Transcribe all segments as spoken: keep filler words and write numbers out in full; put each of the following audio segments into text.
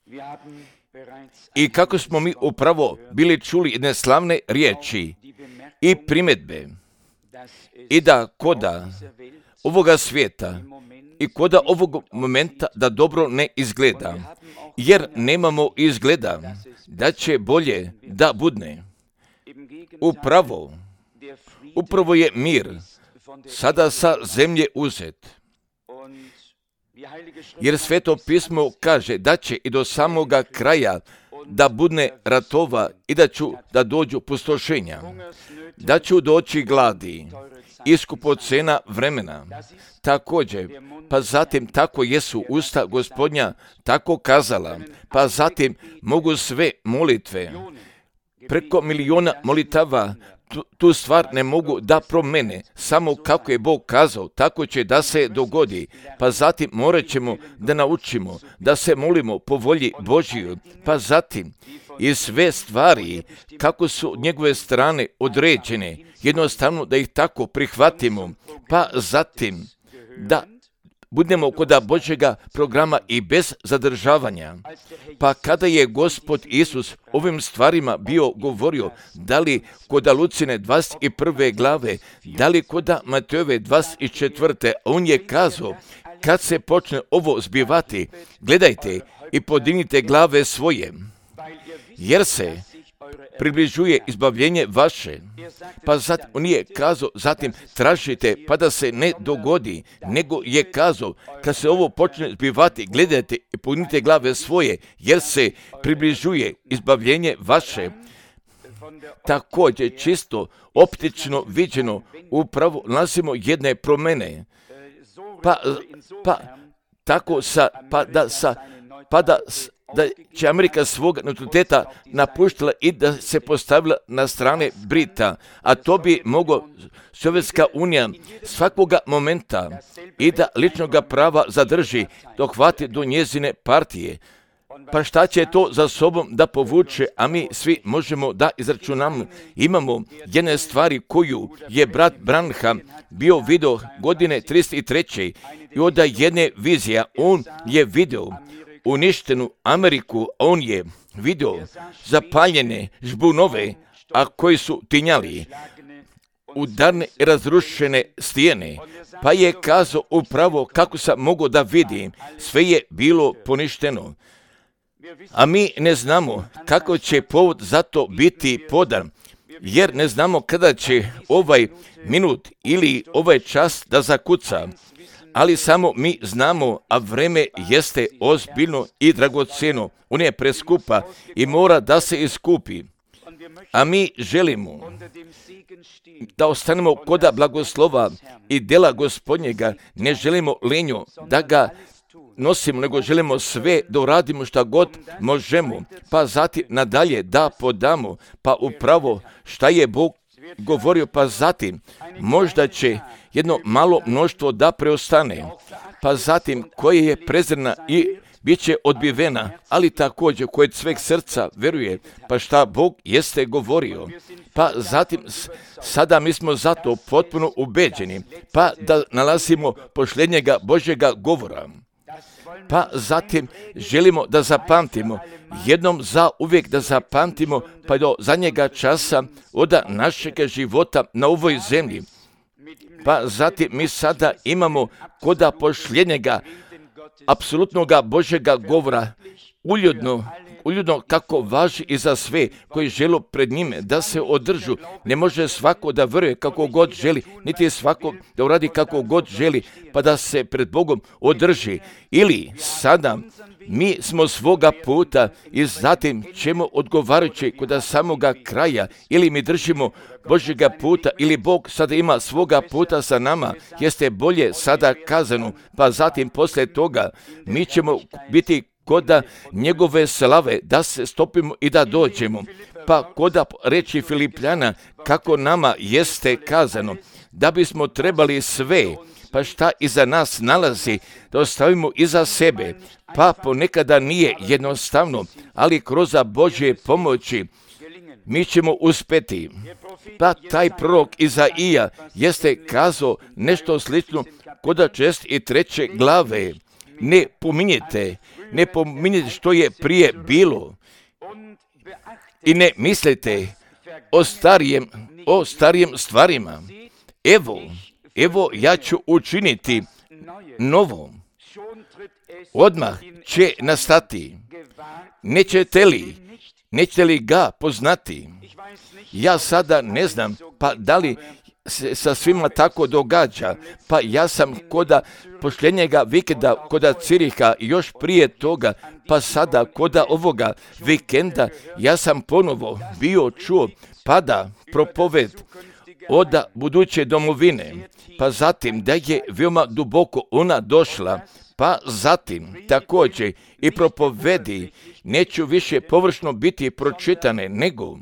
I kako smo mi upravo bili čuli jedne slavne riječi i primjedbe, i da koda ovoga svijeta i koda ovog momenta da dobro ne izgleda, jer nemamo izgleda da će bolje da budne. Upravo, upravo je mir sada sa zemlje uzet. Jer Sveto pismo kaže da će i do samoga kraja da budne ratova i da ću da dođu pustošenja, da ću doći gladi, iskupocena vremena. Također, pa zatim tako jesu usta Gospodnja tako kazala, pa zatim mogu sve molitve, preko miliona molitava, tu, tu stvar ne mogu da promene, samo kako je Bog kazao, tako će da se dogodi, pa zatim morat ćemo da naučimo, da se molimo po volji Božiju, pa zatim i sve stvari, kako su njegove strane određene, jednostavno da ih tako prihvatimo, pa zatim da budemo kod Božjega programa i bez zadržavanja. Pa kada je Gospod Isus ovim stvarima bio govorio, da li kod Lucine dvadeset prve glave, da li kod Matejove dvadeset četvrte, on je kazao, kad se počne ovo zbivati, gledajte i podignite glave svoje, jer se približuje izbavljenje vaše. Pa zatim, on je kazao, zatim tražite pa da se ne dogodi, nego je kazao, kad se ovo počne zbivati, gledajte i podignite glave svoje, jer se približuje izbavljenje vaše. Također, čisto optično viđeno, upravo nalazimo jedne promjene. Pa, pa tako sa, pa da sa, pa da da će Amerika svog neutraliteta napuštila i da se postavila na strane Brita, a to bi moglo Sovjetska unija svakoga momenta i da ličnoga prava zadrži dok hvati do njezine partije. Pa šta će to za sobom da povuče, a mi svi možemo da izračunamo. Imamo jedne stvari koju je brat Branham bio video godine trideset treće i onda jedne vizija, on je video uništenu Ameriku, on je vidio zapaljene žbunove, a koji su tinjali, udarne i razrušene stijene, pa je kazao upravo kako sam mogao da vidim, sve je bilo poništeno. A mi ne znamo kako će povod za to biti podan, jer ne znamo kada će ovaj minut ili ovaj čas da zakuca. Ali samo mi znamo, a vreme jeste ozbiljno i dragocjeno. On je preskupa i mora da se iskupi. A mi želimo da ostanemo kod blagoslova i djela Gospodnjega. Ne želimo lenjo da ga nosimo, nego želimo sve da uradimo šta god možemo. Pa zatim nadalje da podamo, pa upravo šta je Bog govorio, pa zatim možda će jedno malo mnoštvo da preostane, pa zatim koje je prezrena i bit će odbivena, ali također koje sveg srca veruje, pa šta Bog jeste govorio. Pa zatim sada mi smo zato potpuno ubeđeni, pa da nalazimo posljednjega Božjega govora. Pa zatim želimo da zapamtimo, jednom za uvijek da zapamtimo, pa do zadnjega časa od našeg života na ovoj zemlji. Pa zatim mi sada imamo koda posljednjega apsolutnoga Božjega govora, uljudno, uljudno kako važi i za sve koji žele pred njime da se održu. Ne može svako da veruje kako god želi, niti svako da uradi kako god želi, pa da se pred Bogom održi. Ili sada mi smo svoga puta i zatim ćemo odgovarajući kod samoga kraja, ili mi držimo Božjega puta, ili Bog sada ima svoga puta sa nama, jeste bolje sada kazano, pa zatim poslije toga mi ćemo biti koda njegove slave, da se stopimo i da dođemo. Pa koda reči Filipljana, kako nama jeste kazano, da bismo trebali sve, pa šta iza nas nalazi, da ostavimo iza sebe, pa ponekada nije jednostavno, ali kroz Božje pomoći mi ćemo uspjeti. Pa taj prorok Izaija jeste kazao nešto slično kod šest i treće glave. Ne pominjete ne pominjete što je prije bilo i ne mislite o starijem, o starijem stvarima. Evo, evo ja ću učiniti novo. Odmah će nastati. Nećete li, nećete li ga poznati? Ja sada ne znam, pa da li se sa svima tako događa, pa ja sam koda posljednjega vikenda, koda Ciriha, još prije toga, pa sada koda ovoga vikenda, ja sam ponovo bio čuo pada propoved od buduće domovine, pa zatim da je veoma duboko ona došla, pa zatim također i propovedi neću više površno biti pročitane, nego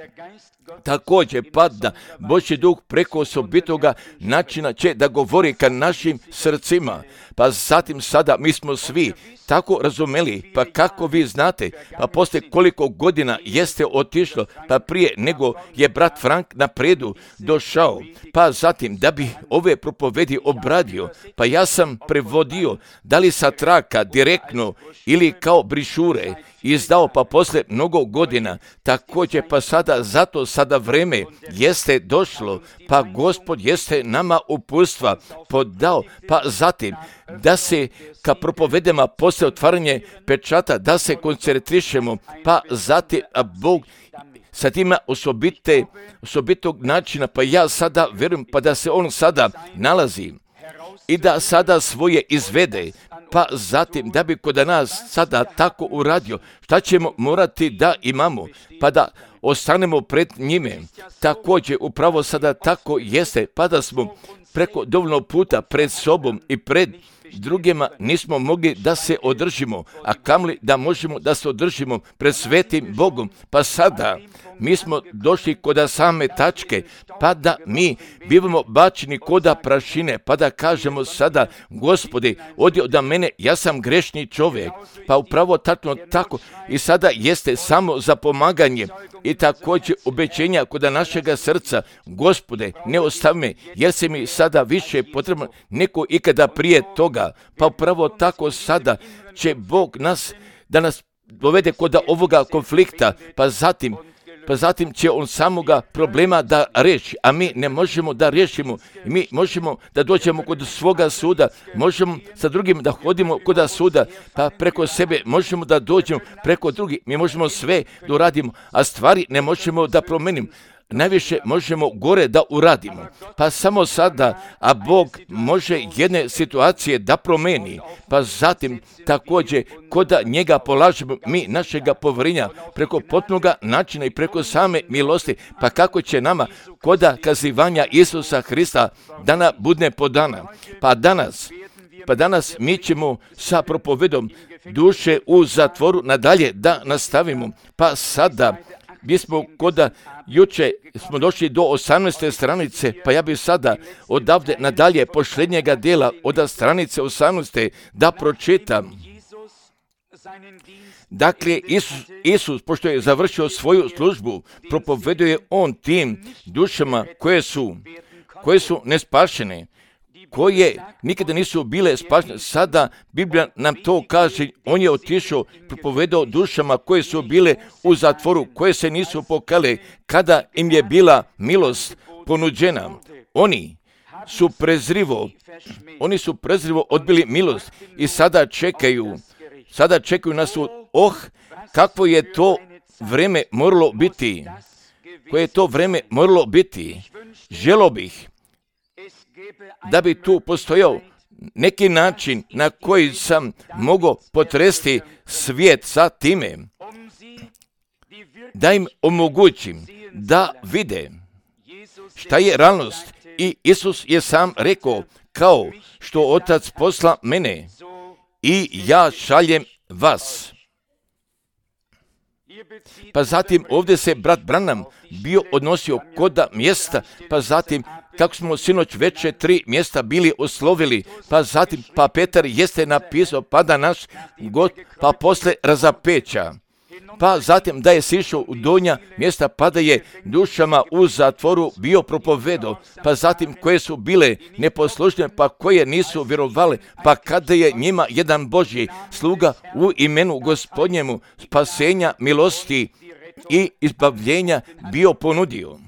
također pa da Božji duh preko osobitoga načina će da govori ka našim srcima. Pa zatim sada mi smo svi tako razumeli, pa kako vi znate, pa poslije koliko godina jeste otišlo, pa prije nego je brat Frank na predu došao, pa zatim da bi ove propovedi obradio, pa ja sam prevodio, da li sa traka direktno ili kao brišure, izdao pa poslije mnogo godina, također pa sada zato sada vreme jeste došlo, pa Gospod jeste nama uputstva podao, pa zatim da se ka propovedama poslije otvaranje pečata, da se koncentrišemo, pa zatim a Bog sa tima osobite, osobitog načina, pa ja sada vjerujem pa da se on sada nalazi i da sada svoje izvede, pa zatim da bi kod nas sada tako uradio, šta ćemo morati da imamo, pa da ostanemo pred njime. Također upravo sada tako jeste, pa da smo preko dovoljno puta pred sobom i pred drugima nismo mogli da se održimo, a kamli da možemo da se održimo pred svetim Bogom. Pa sada mi smo došli kod same tačke, pa da mi bivamo bačeni koda prašine, pa da kažemo sada, Gospodi, odi od mene, ja sam grešni čovjek. Pa upravo tačno tako i sada jeste samo za pomaganje i također obećenja kod našega srca, Gospode, ne ostavi me, jer se mi sada više potrebno neko ikada prije toga. Pa upravo tako sada će Bog nas, da nas dovede kod ovoga konflikta, pa zatim pa zatim će on samoga problema da reši, a mi ne možemo da riješimo. Mi možemo da dođemo kod svoga suda, možemo sa drugim da hodimo kod suda, pa preko sebe možemo da dođemo preko drugih. Mi možemo sve da uradimo, a stvari ne možemo da promenimo. Najviše možemo gore da uradimo. Pa samo sada, a Bog može jedne situacije da promeni, pa zatim također koda njega polažemo mi našega povjerenja preko potpunoga načina i preko same milosti, pa kako će nama koda kazivanja Isusa Hrista dana budne podana. Pa danas, pa danas mi ćemo sa propovedom duše u zatvoru nadalje da nastavimo. Pa sada bismo koda juče smo došli do osamnaeste stranice, pa ja bih sada odavde nadalje posljednjega dijela od stranice osamnaeste da pročitam. Dakle, Isus, Isus, pošto je završio svoju službu, propoveduje on tim dušama koje su, koje su nespašene, koje nikada nisu bile spašene. Sada Biblija nam to kaže, on je otišao, propovedao dušama koje su bile u zatvoru, koje se nisu pokale, kada im je bila milost ponuđena. Oni su prezrivo, oni su prezrivo odbili milost i sada čekaju, sada čekaju na sud. Oh, kakvo je to vreme moralo biti, koje je to vreme moralo biti. Želio bih da bi tu postojao neki način na koji sam mogao potresti svijet sa time, da im omogućim da vide šta je realnost. I Isus je sam rekao, kao što Otac posla mene i ja šaljem vas. Pa zatim ovdje se brat Branham bio odnosio koda mjesta, pa zatim kako smo sinoć veće tri mjesta bili oslovili, pa zatim pa Petar jeste napisao, pa da naš God, pa posle razapeća, pa zatim da je sišao u donja mjesta, pa da je dušama u zatvoru bio propovedo, pa zatim koje su bile neposlušne, pa koje nisu vjerovale, pa kada je njima jedan Božji sluga u imenu Gospodnjemu spasenja, milosti i izbavljenja bio ponudio.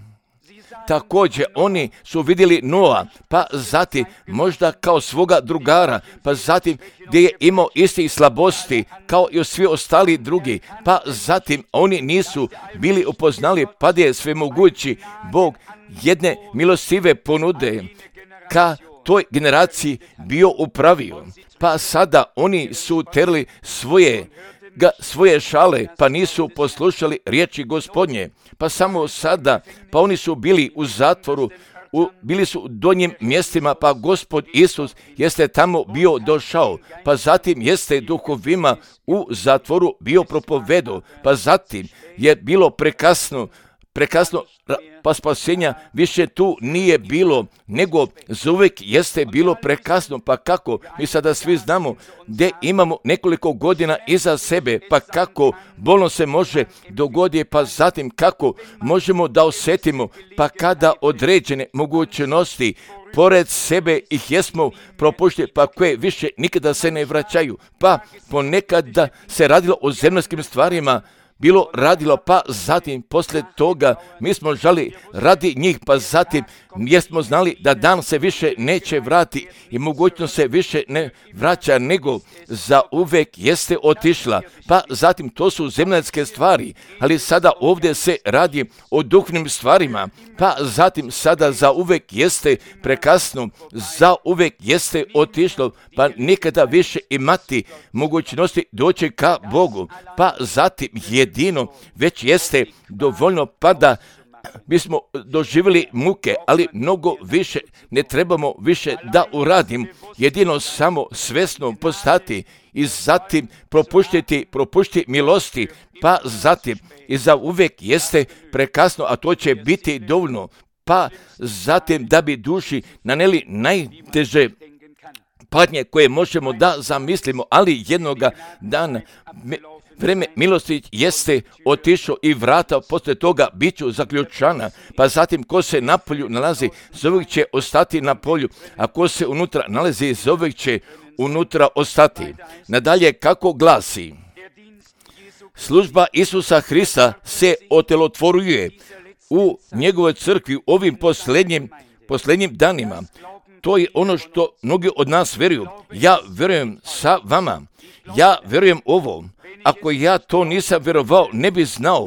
Također oni su vidjeli Noa, pa zatim možda kao svoga drugara, pa zatim gdje je imao istih slabosti kao i svi ostali drugi, pa zatim oni nisu bili upoznali, pa da je svemogući Bog jedne milostive ponude ka toj generaciji bio upravio. Pa sada oni su terli svoje ga svoje šale, pa nisu poslušali riječi Gospodnje. Pa samo sada, pa oni su bili u zatvoru, u, bili su u donjim mjestima, pa Gospod Isus jeste tamo bio došao, pa zatim jeste duhovima u zatvoru bio propovedo, pa zatim je bilo prekasno, prekasno, pa spasenja više tu nije bilo, nego zauvijek jeste bilo prekasno. Pa kako? Mi sada svi znamo gdje imamo nekoliko godina iza sebe, pa kako bolno se može dogoditi, pa zatim kako možemo da osjetimo, pa kada određene mogućnosti pored sebe ih jesmo propuštili, pa koje više nikada se ne vraćaju, pa ponekada se radilo o zemaljskim stvarima, bilo radilo, pa zatim poslije toga mi smo žali radi njih, pa zatim jesmo znali da dan se više neće vrati i mogućnost se više ne vraća, nego za uvek jeste otišla. Pa zatim to su zemaljske stvari, ali sada ovdje se radi o duhovnim stvarima, pa zatim sada za uvek jeste prekasno, za uvek jeste otišlo, pa nikada više imati mogućnosti doći ka Bogu, pa zatim jedino već jeste dovoljno, pa da bismo doživjeli muke, ali mnogo više ne trebamo više da uradim, jedino samo svjesno postati i zatim propuštiti, propušti milosti, pa zatim i za uvijek jeste prekasno, a to će biti dovoljno, pa zatim da bi duši naneli najteže patnje koje možemo da zamislimo, ali jednoga dana vreme milosti jeste otišao i vrata poslije toga bit ću zaključana, pa zatim ko se na polju nalazi, zauvijek će ostati na polju, a ko se unutra nalazi, zauvijek će unutra ostati. Nadalje, kako glasi, služba Isusa Hrista se otelotvoruje u njegovoj crkvi u ovim posljednjim, posljednjim danima. To je ono što mnogi od nas vjeruju. Ja vjerujem sa vama. Ja vjerujem ovo. Ako ja to nisam vjerovao, ne bi znao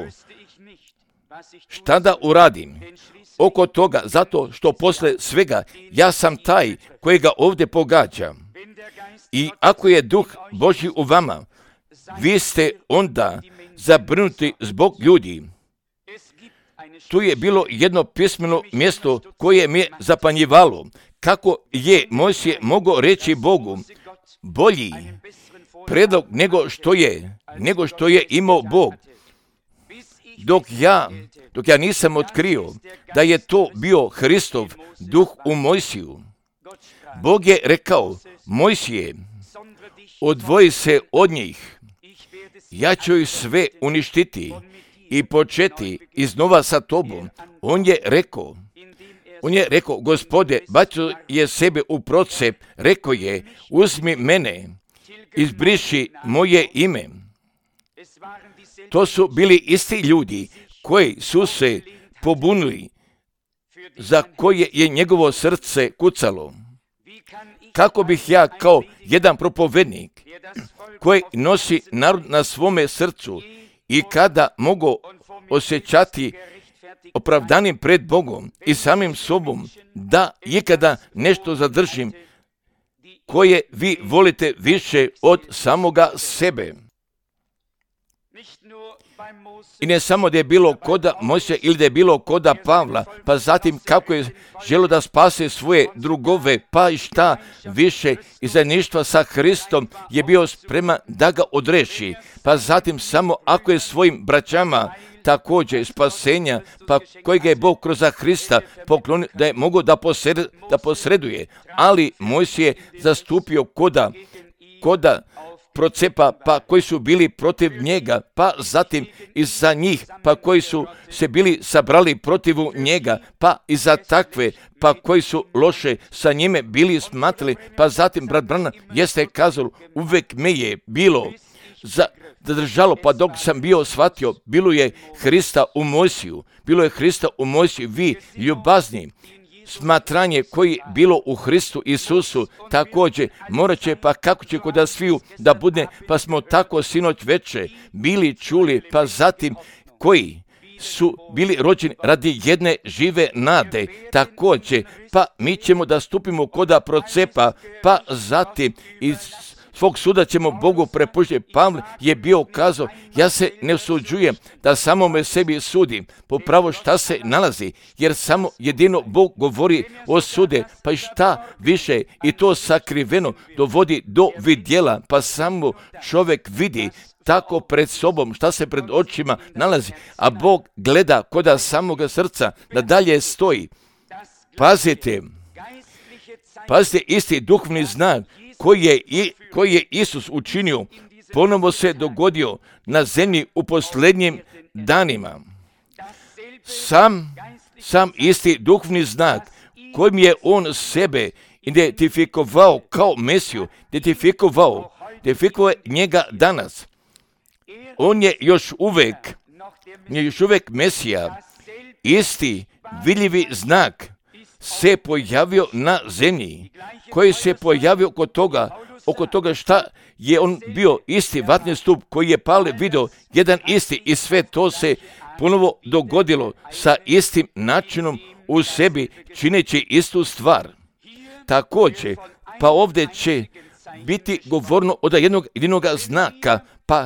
šta da uradim oko toga, zato što posle svega ja sam taj kojega ovdje pogađa. I ako je duh Božji u vama, vi ste onda zabrinuti zbog ljudi. Tu je bilo jedno pismeno mjesto koje mi je zapanjivalo, kako je Mojsije mogao reći Bogu, bolji predlog nego što je, nego što je imao Bog. Dok ja, dok ja nisam otkrio da je to bio Hristov duh u Mojsiju, Bog je rekao, Mojsije, odvoji se od njih, ja ću ih sve uništiti i početi iznova sa tobom. On je rekao, on je rekao, Gospode, bacio je sebe u procep, rekao je, uzmi mene, izbriši moje ime. To su bili isti ljudi koji su se pobunili, za koje je njegovo srce kucalo. Kako bih ja kao jedan propovednik koji nosi narod na svome srcu i kada mogu osjećati opravdanim pred Bogom i samim sobom da ikada nešto zadržim koje vi volite više od samoga sebe. I ne samo da je bilo koda Mojsija ili da je bilo koda Pavla, pa zatim kako je želio da spase svoje drugove, pa i šta više i zajedništva sa Hristom je bio spreman da ga odreši, pa zatim samo ako je svojim braćama također spasenja, pa kojega je Bog kroz Hrista poklonio da je mogao da, posred, da posreduje, ali Mojsije je zastupio koda, koda procepa, pa koji su bili protiv njega, pa zatim i za njih, pa koji su se bili sabrali protiv njega, pa i za takve, pa koji su loše sa njime bili smatrali, pa zatim brat Branham jeste kazao, uvek me je bilo zadržalo, pa dok sam bio shvatio, bilo je Hrista u Mojsiju, bilo je Hrista u Mojsiju, vi ljubazni, smatranje koji bilo u Hristu Isusu, također morat će, pa kako će kod nas sviju da bude, pa smo tako sinoć veče bili čuli, pa zatim koji su bili rođeni radi jedne žive nade, također, pa mi ćemo da stupimo koda procepa, pa zatim iz svog suda ćemo Bogu prepuštiti. Pavle je bio kazao, ja se ne usuđujem da samome sebi sudim, popravo šta se nalazi, jer samo jedino Bog govori o sude, pa i šta više i to sakriveno dovodi do vidjela, pa samo čovjek vidi tako pred sobom šta se pred očima nalazi, a Bog gleda koda samoga srca da dalje stoji. Pazite, pazite isti duhovni znak koji je, i, koji je Isus učinio, ponovo se dogodio na zemlji u posljednjim danima. Sam, sam isti duhovni znak kojim je on sebe identifikovao kao Mesiju, identifikovao, identifikovao njega danas. On je još uvek, je još uvek Mesija, isti vidljivi znak se pojavio na zemlji, koji se pojavio oko toga, oko toga šta je on bio isti vatni stup koji je Pavle vidio, jedan isti, i sve to se ponovo dogodilo sa istim načinom u sebi, čineći istu stvar. Također, pa ovdje će biti govorno od jednog jedinog znaka, pa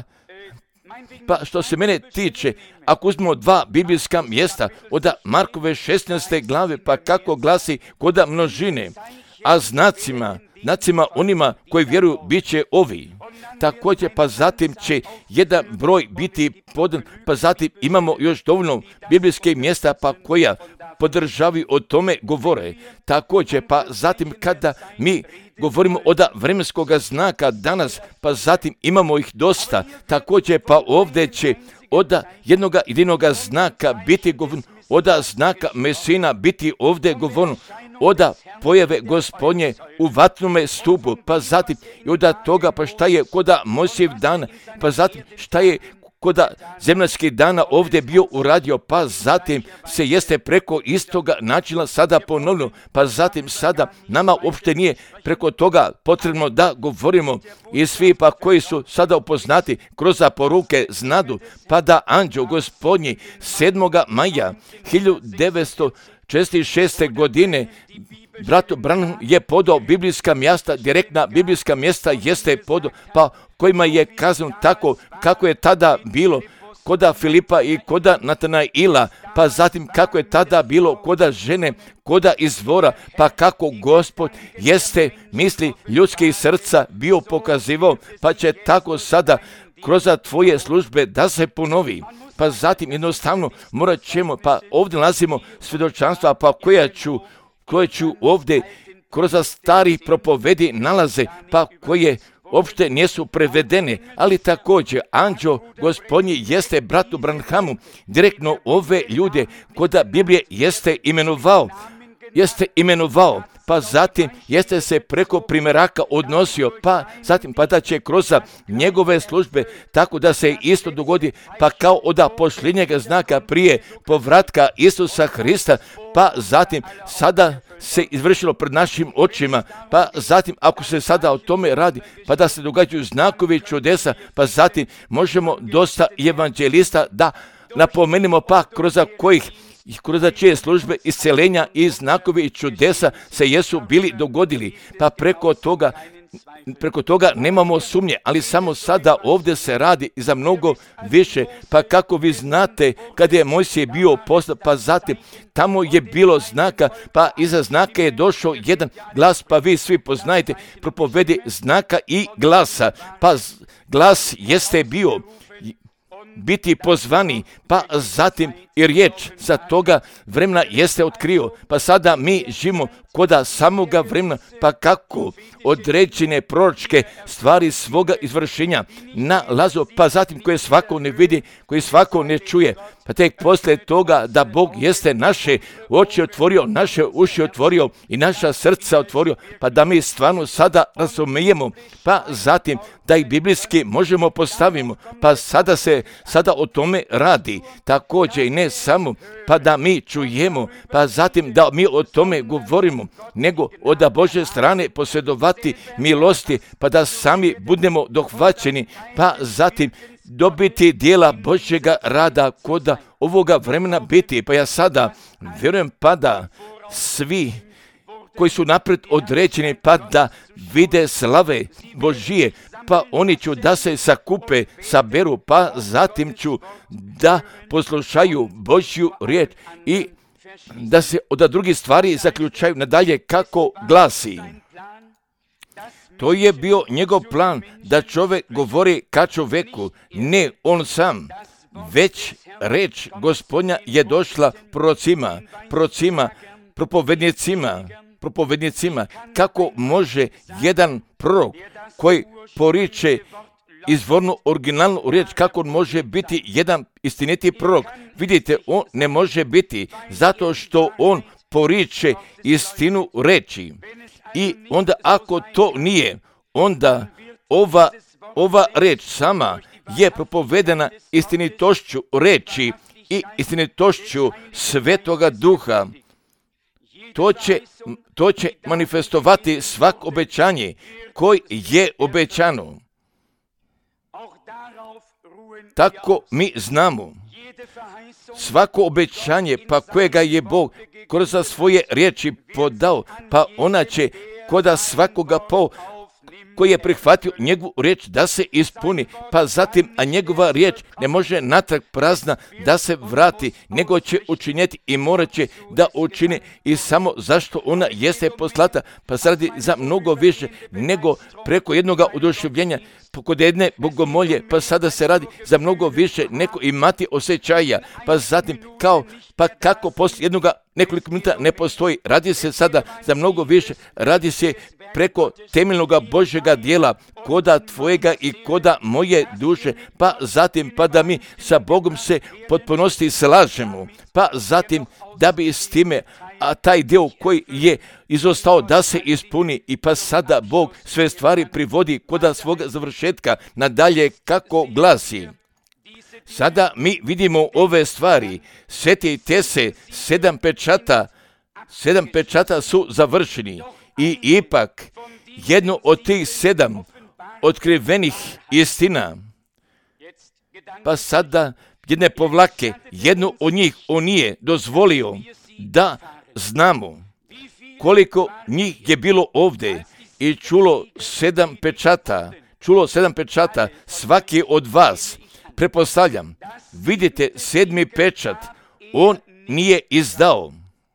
Pa što se mene tiče, ako uzmemo dva biblijska mjesta od Markove šesnaeste glave, pa kako glasi koda množine, a znacima, znacima onima koji vjeruju bit će ovi. Također, pa zatim će jedan broj biti podan, pa zatim imamo još dovoljno biblijske mjesta pa koja podržavaju o tome govore. Također, pa zatim kada mi govorimo od vremenskog znaka danas, pa zatim imamo ih dosta. Također, pa ovdje će od jednog jedinog znaka biti govorno, od znaka Mesina biti ovdje govorno, od pojave Gospodnje u vatnome stupu, pa zatim i od toga pa šta je koda Mojsijev dana, pa zatim šta je koda zemaljskih dana ovdje bio uradio, pa zatim se jeste preko istoga načina sada ponovno, pa zatim sada nama uopšte nije preko toga potrebno da govorimo, i svi pa koji su sada upoznati kroz poruke znadu, pa da anđeo Gospodnji sedmog maja hiljadu devetsto četrdeset šeste. godine brat Branham je podao biblijska mjesta, direktna biblijska mjesta jeste podao, pa kojima je kazano tako kako je tada bilo koda Filipa i koda Natanaila, pa zatim kako je tada bilo koda žene, koda izvora, pa kako Gospod jeste misli ljudskih srca bio pokazivao, pa će tako sada kroz tvoje službe da se ponovi. Pa zatim jednostavno morat ćemo, pa ovdje nalazimo svjedočanstva, pa koja ću, koje ću ovdje kroz stari propovedi nalaze, pa koje uopšte nisu prevedene, ali također anđeo Gospodnji jeste bratu Branhamu direktno ove ljude koda Biblije jeste imenovao, jeste imenovao, pa zatim jeste se preko primjeraka odnosio, pa zatim pa da će kroz njegove službe tako da se isto dogodi, pa kao od posljednjeg znaka prije povratka Isusa Hrista, pa zatim sada se izvršilo pred našim očima, pa zatim ako se sada o tome radi, pa da se događaju znakovi čudesa, pa zatim možemo dosta evanđelista da napomenemo, pa kroz kojih i kroz čije službe isceljenja i znakovi i čudesa se jesu bili dogodili, pa preko toga preko toga nemamo sumnje, ali samo sada ovdje se radi za mnogo više, pa kako vi znate kad je Mojsije bio poslat, pa zatim tamo je bilo znaka, pa iza znaka je došao jedan glas, pa vi svi poznajete propovedi znaka i glasa, pa glas jeste bio biti pozvani, pa zatim i riječ za toga vremena jeste otkrio, pa sada mi živimo koda samoga vremena, pa kako određene proročke stvari svoga izvršenja nalazo, pa zatim koje svako ne vidi, koje svako ne čuje, pa tek poslije toga da Bog jeste naše oči otvorio, naše uši otvorio i naša srca otvorio, pa da mi stvarno sada razumijemo, pa zatim da ih biblijski možemo postavimo, pa sada se sada o tome radi, također i ne samo, pa da mi čujemo, pa zatim da mi o tome govorimo, nego od Božje strane posjedovati milosti, pa da sami budemo dohvaćeni, pa zatim dobiti dijela Božjega rada koda ovoga vremena biti. Pa ja sada vjerujem pa da svi koji su napred određeni pa da vide slave Božije, pa oni ću da se sakupe, saberu, pa zatim ću da poslušaju Božju riječ i da se od drugih stvari zaključaju nadalje kako glasi. To je bio njegov plan da čovjek govori ka čovjeku, ne on sam, već reč Gospodnja je došla prorocima, prorocima, propovednicima, propovednicima, kako može jedan prorok koji poriče izvornu originalnu riječ, kako on može biti jedan istiniti prorok. Vidite, on ne može biti zato što on poriče istinu reči. I onda ako to nije, onda ova, ova reč sama je propovedena istinitošću reči i istinitošću Svetoga Duha. To će, to će manifestovati svak obećanje koji je obećano. Tako mi znamo. Svako obećanje pa kojega je Bog kroz svoje riječi podao, pa ona će koda svakoga po koji je prihvatio njegovu riječ da se ispuni, pa zatim, a njegova riječ ne može natrag prazna da se vrati, nego će učinjeti i morat će da učini i samo zašto ona jeste poslata, pa se radi za mnogo više nego preko jednoga oduševljenja, kod jedne bogomolje, pa sada se radi za mnogo više neko imati osjećaja, pa zatim kao, pa kako poslije jednoga nekoliko minuta ne postoji, radi se sada za mnogo više, radi se preko temeljnoga Božjega dijela, koda tvojega i koda moje duše, pa zatim pa da mi sa Bogom se potpunosti slažemo, pa zatim da bi s time, a taj dio koji je izostao da se ispuni i pa sada Bog sve stvari privodi koda svoga završetka nadalje kako glasi. Sada mi vidimo ove stvari, sjetite se, sedam pečata, sedam pečata su završeni i ipak jedno od tih sedam otkrivenih istina, pa sada jedne povlake, jednu od njih on nije dozvolio da znamo koliko njih je bilo ovdje i čulo sedam pečata, čulo sedam pečata, svaki od vas, pretpostavljam, vidite sedmi pečat, on nije izdao.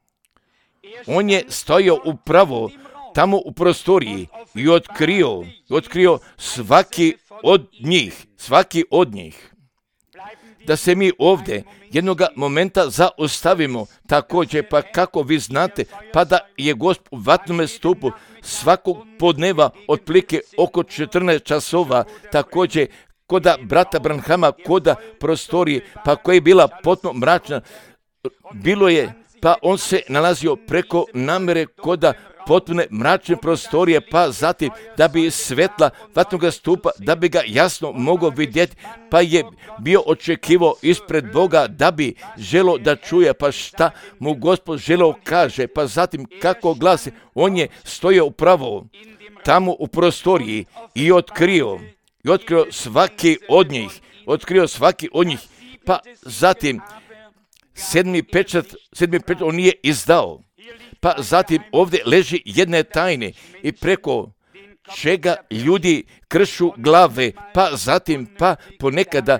On je stojao upravo tamo u prostoriji i otkrio, otkrio svaki od njih, svaki od njih. Da se mi ovdje jednoga momenta zaustavimo, također pa kako vi znate, pa da je Gospod u vatnome stupu svakog podneva otprilike oko četrnaest časova, također koda brata Branhama, koda prostorije, pa koja je bila potpuno mračna, bilo je, pa on se nalazio preko namere koda potpune mračne prostorije, pa zatim da bi svetla vatnoga stupa, da bi ga jasno mogao vidjeti, pa je bio očekivao ispred Boga da bi želo da čuje, pa šta mu Gospod želo kaže, pa zatim kako glasi, on je stojao upravo tamo u prostoriji i otkrio, i otkrio svaki od njih, otkrio svaki od njih, pa zatim sedmi pečat, sedmi pečat on nije izdao. Pa zatim ovdje leži jedne tajne i preko čega ljudi kršu glave, pa zatim pa ponekada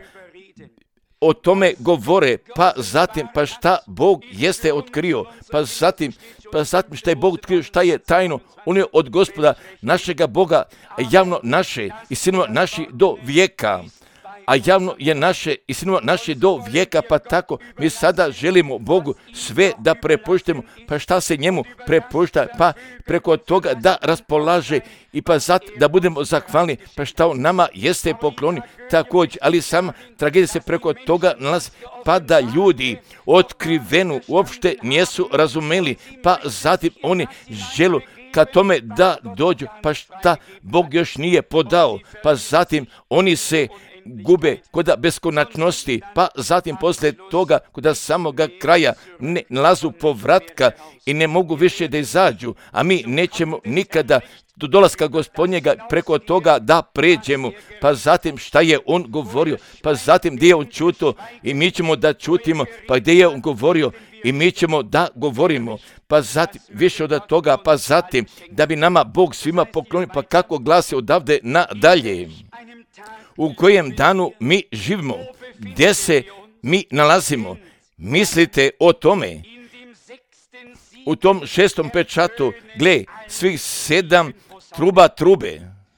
o tome govore, pa zatim pa šta Bog jeste otkrio, pa zatim, pa zatim šta je Bog otkrio, šta je tajno, on je od Gospoda našega Boga javno naše i sinova naši do vijeka. a javno je naše i sinova naše do vijeka, pa tako mi sada želimo Bogu sve da prepuštimo, pa šta se njemu prepušta, pa preko toga da raspolaže i pa zato da budemo zahvalni, pa šta on nama jeste pokloni također, ali sama tragedija se preko toga nalazi, pa da ljudi otkrivenu uopšte nisu razumeli, pa zatim oni želu ka tome da dođu, pa šta Bog još nije podao, pa zatim oni se gube koda beskonačnosti, pa zatim poslije toga koda samoga kraja ne nalazu povratka i ne mogu više da izađu, a mi nećemo nikada do dolaska Gospodnjega preko toga da pređemo, pa zatim šta je on govorio, pa zatim gdje je on čuto i mi ćemo da čutimo, pa gdje je on govorio i mi ćemo da govorimo, pa zatim više od toga, pa zatim da bi nama Bog svima poklonio, pa kako glasi odavde nadalje. U kojem danu mi živimo, gdje se mi nalazimo, mislite o tome. U tom šestom pečatu, gle, svih sedam truba trube,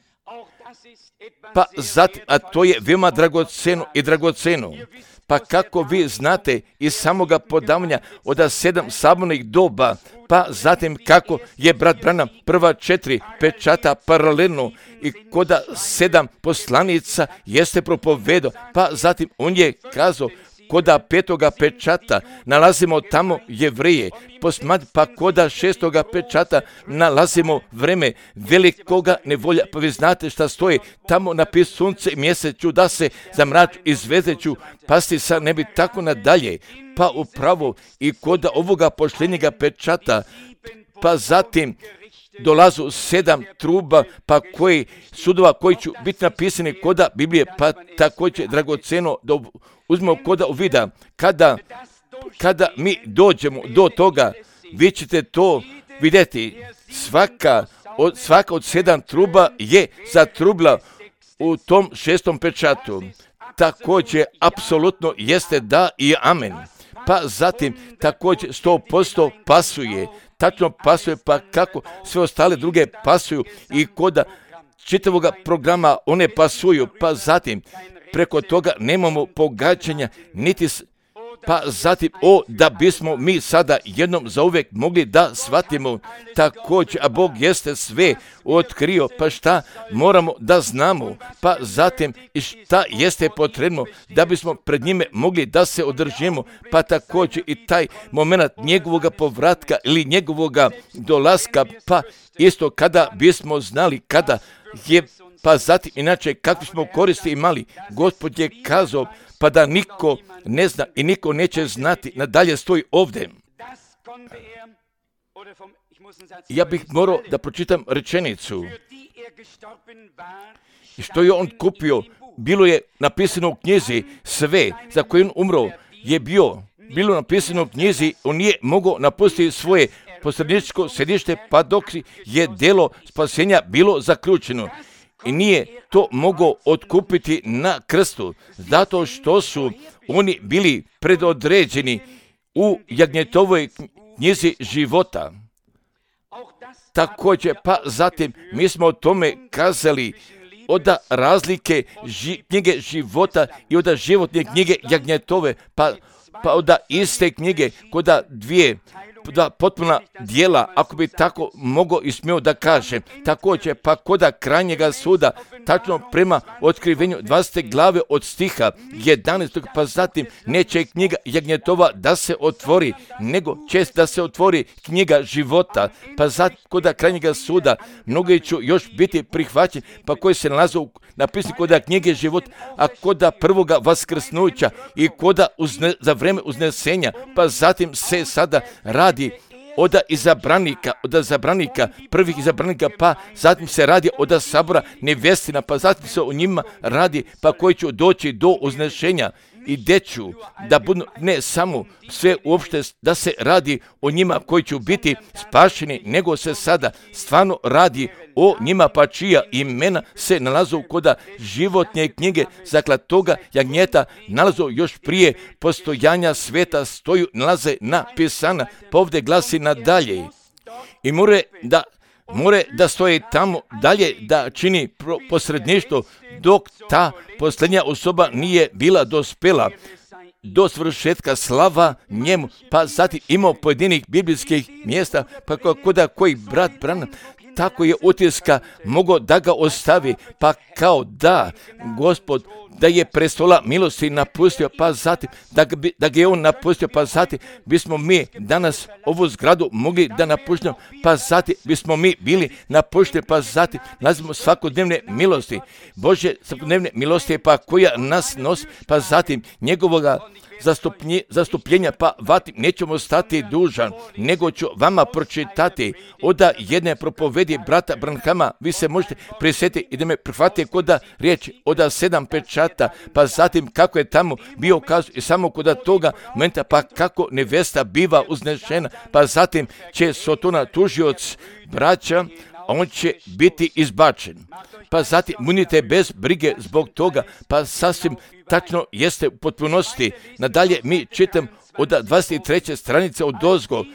pa zatim, a to je veoma dragoceno i dragoceno. Pa kako vi znate iz samoga podavanja od sedam sabornih doba, pa zatim kako je brat Branham prva četiri pečata paralelno i koda sedam poslanica jeste propovedao, pa zatim on je kazao koda petoga pečata nalazimo tamo Jevreje, pa koda šestoga pečata nalazimo vreme velikoga nevolja, pa vi znate šta stoji tamo napis sunce i mjeseću da se zamraču i zvezdeću pasti sa nebi tako nadalje, pa upravo i koda ovoga pošljenjega pečata, pa zatim dolazu sedam truba, pa koji sudova koji će biti napisani koda Biblije, pa također dragoceno da uzmemo koda uvida. Kada, kada mi dođemo do toga, vi ćete to vidjeti. Svaka od, svaka od sedam truba je zatrubla u tom šestom pečatu. Također, apsolutno jeste da i amen. Pa zatim također sto posto pasuje. Tačno pasuje, pa kako sve ostale druge pasuju i koda čitavoga programa one pasuju, pa zatim preko toga nemamo pogađanja, niti s... pa zatim, o, da bismo mi sada jednom zauvijek mogli da shvatimo također, a Bog jeste sve otkrio, pa šta moramo da znamo, pa zatim i šta jeste potrebno da bismo pred njime mogli da se održimo, pa također i taj moment njegovoga povratka ili njegovoga dolaska, pa isto kada bismo znali kada je, pa zatim inače kakvi smo koristi imali, Gospod je kazao, pa da niko ne zna i niko neće znati, nadalje stoji ovdje. Ja bih morao da pročitam rečenicu. I što je on kupio, bilo je napisano u knjizi, sve za koje on umro je bio, bilo napisano u knjizi, on nije mogao napustiti svoje posredničko sedište, pa dok je delo spasenja bilo zaključeno. I nije to mogao otkupiti na krstu, zato što su oni bili predodređeni u jagnjetovoj knjizi života. Također, pa zatim mi smo o tome kazali od razlike ži, knjige života i od životne knjige jagnjetove, pa, pa od iste knjige koda dvije da potpuna dijela, ako bi tako mogao i smio da kaže. Također, pa koda krajnjega suda, tačno prema otkrivenju dvadesete glave od stiha jedanaestog, pa zatim neće knjiga jagnjetova da se otvori, nego će da se otvori knjiga života, pa zatim koda krajnjega suda mnogi će još biti prihvaćeni, pa koji se nalaze napisani koda knjige života, a koda prvoga vaskrsnuća i koda uzne, za vreme uznesenja, pa zatim se sada radi od izabranika, od izabranika, prvih izabranika, pa zatim se radi od sabora nevjestina, pa zatim se o njima radi, pa koji će doći do uznešenja i deću, da budu ne samo sve uopšte da se radi o njima koji će biti spašeni, nego se sada stvarno radi o njima, pa čija imena se nalazu koda životne knjige zaklatoga jagnjeta, nalazu još prije postojanja sveta, stoju, nalaze napisana, pa ovdje glasi nadalje. I more da more da stoji tamo dalje da čini posredništvo dok ta posljednja osoba nije bila dospela do svršetka, slava njemu. Pa zatim imao pojedinih biblijskih mjesta, pa koda koji brat Branham tako je utiska mogao da ga ostavi, pa kao da Gospod da je prestola milosti napustio, pa zatim da ga, da ga je on napustio, pa zatim bismo mi danas ovu zgradu mogli da napuštimo, pa zatim bismo mi bili napušteni, pa zatim nazivamo svakodnevne milosti, Bože svakodnevne milosti, pa koja nas nosi, pa zatim njegovoga Zastupnje, zastupljenja, pa vatim nećemo stati dužan, nego ću vama pročitati od jedne propovedi brata Branhama. Vi se možete prisjetiti i da me prihvatite kod riječi od sedam pečata, pa zatim kako je tamo bio kazao i samo kod toga momenta, pa kako nevesta biva uznešena, pa zatim će Sotona tužioc braća, on će biti izbačen. Pa zatim budite bez brige zbog toga, pa sasvim tačno jeste u potpunosti. Nadalje mi čitam od dvadeset treće stranice od ozgo.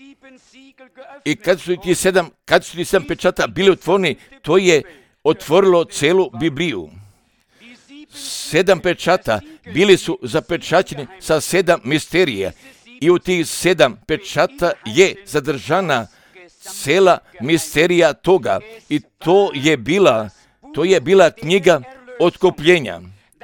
I kad su ti sedam, kad su ti sedam pečata bili otvoreni, to je otvorilo celu Bibliju. Sedam pečata bili su zapečaćeni sa sedam misterija i u tih sedam pečata je zadržana cela misterija toga i to je bila, to je bila knjiga otkupljenja.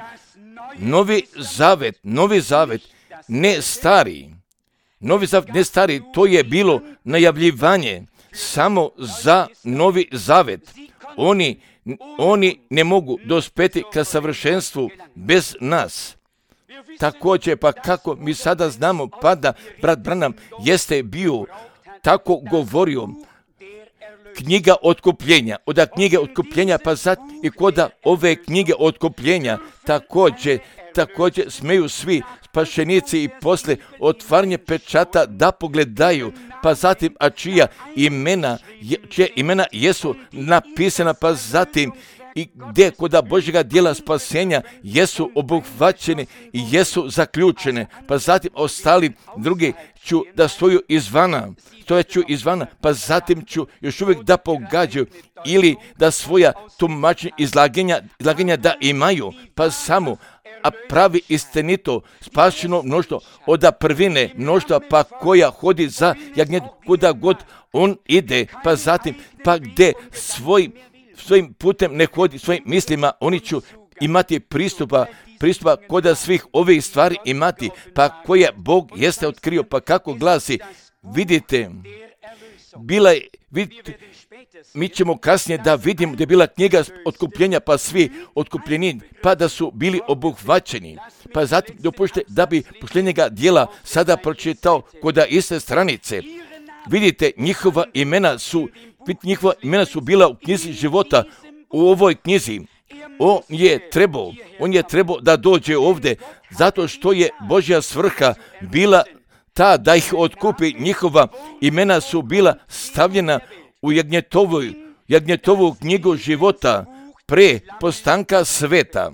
Novi zavet, novi zavet, ne stari, novi zavet, ne stari, to je bilo najavljivanje samo za novi zavet. Oni, oni ne mogu dospeti ka savršenstvu bez nas. Također, pa kako mi sada znamo, pa da brat Branham jeste bio tako govorio, knjiga otkupljenja, od knjige otkupljenja, pa sad i kod ove knjige otkupljenja također, također smeju svi spašenici i posle otvaranje pečata da pogledaju, pa zatim, a čija imena, čija imena jesu napisana, pa zatim i gdje koda Božjega djela spasenja jesu obuhvaćeni i jesu zaključene, pa zatim ostali drugi ću da stoju izvana, stojeću izvana, pa zatim ću još uvijek da pogađaju ili da svoja tumačenja izlaganja, izlaganja da imaju, pa samo a pravi istinito spašeno mnoštvo od prvine mnoštva, pa koja hodi za jagnjetom kuda god on ide, pa zatim pa gdje svoj svojim putem ne hodi, svojim mislima, oni će imati pristupa, pristupa kod svih ovih stvari imati, pa koje Bog jeste otkrio, pa kako glasi, vidite, bila je, vidite, mi ćemo kasnije da vidimo da je bila knjiga otkupljenja, pa svi otkupljeni, pa da su bili obuhvaćeni, pa zatim dopušte da bi posljednjega dijela sada pročitao kod iste stranice. Vidite, njihova imena su njihova imena su bila u knjizi života, u ovoj knjizi. On je trebao, on je trebao da dođe ovdje, zato što je Božja svrha bila ta da ih otkupi. Njihova imena su bila stavljena u jagnjetovu, jagnjetovu knjigu života pre postanka sveta.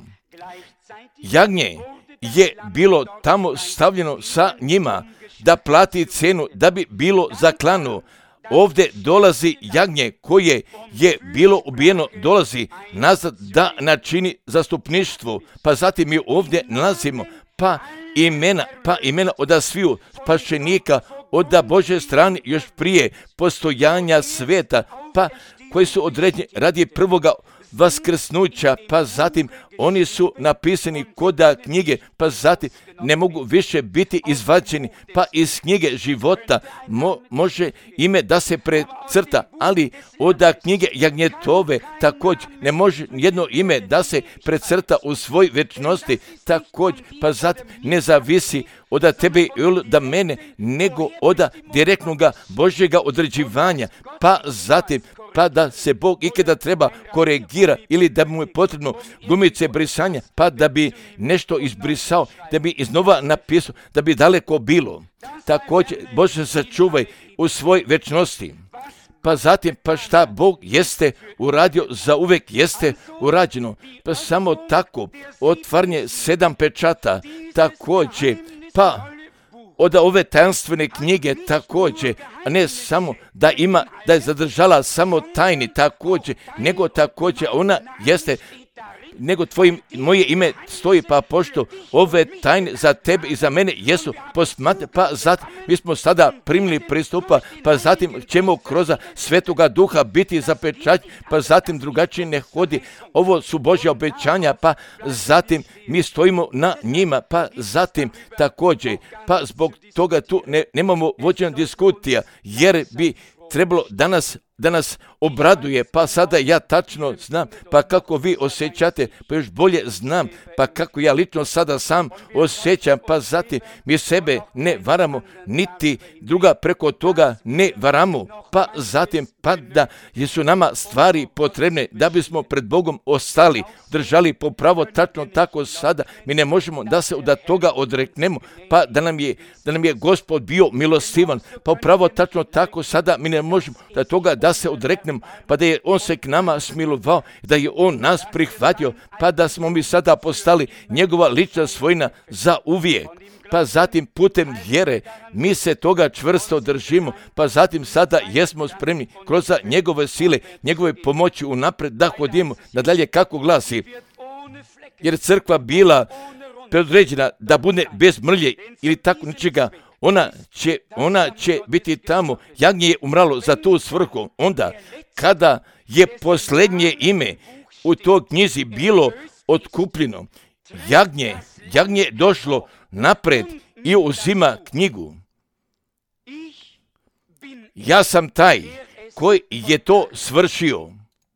Jagnje je bilo tamo stavljeno sa njima da plati cenu, da bi bilo zaklano. Ovdje dolazi jagnje koje je bilo ubijeno, dolazi nazad da načini zastupništvo, pa zatim mi ovdje nalazimo pa imena, pa imena od sviju spašenika od Božje strane još prije postojanja sveta, pa koji su određeni radi prvoga vaskrsnuća, pa zatim oni su napisani kod knjige, pa zatim ne mogu više biti izvađeni, pa iz knjige života mo, može ime da se precrta, ali od knjige jagnjetove također ne može jedno ime da se precrta u svoj večnosti, također, pa zatim ne zavisi od tebe i od mene, nego od direktnog Božjega određivanja, pa zatim pa da se Bog ikada treba koregira ili da mu je potrebno gumice brisanja, pa da bi nešto izbrisao, da bi iznova napisao, da bi daleko bilo. Također, Bože sačuvaj u svoj večnosti. Pa zatim, pa šta Bog jeste uradio, za uvek jeste urađeno. Pa samo tako, otvaranje sedam pečata, također, pa od ove tajanstvene knjige također, a ne samo da ima, da je zadržala samo tajni također, nego također ona jeste, nego tvojim, moje ime stoji, pa pošto ove tajne za tebe i za mene jesu posmate, pa zatim mi smo sada primili pristupa, pa zatim ćemo kroz Svetoga Duha biti zapečać, pa zatim drugačije ne hodi. Ovo su Božja obećanja, pa zatim mi stojimo na njima, pa zatim također, pa zbog toga tu ne, nemamo vođena diskutija, jer bi trebalo danas da nas obraduje, pa sada ja tačno znam, pa kako vi osjećate, pa još bolje znam, pa kako ja lično sada sam osjećam, pa zatim mi sebe ne varamo, niti druga preko toga ne varamo, pa zatim pa da su nama stvari potrebne da bismo pred Bogom ostali, držali po pravo tačno tako sada, mi ne možemo da se od toga odreknemo, pa da nam je, da nam je Gospod bio milostivan, pa upravo tačno tako sada mi ne možemo da toga da se odreknemo, pa da je on se k nama smilovao, da je on nas prihvatio, pa da smo mi sada postali njegova lična svojina za uvijek. Pa zatim putem vjere mi se toga čvrsto držimo, pa zatim sada jesmo spremni kroz njegove sile, njegove pomoći unapred da hodimo nadalje kako glasi. Jer crkva bila predodređena da bude bez mrlje ili tako ničega, Ona će, ona će biti tamo, jagnje je umralo za tu svrhu. Onda, kada je posljednje ime u toj knjizi bilo otkupljeno, jagnje, jagnje je došlo napred i uzima knjigu. Ja sam taj koji je to svršio.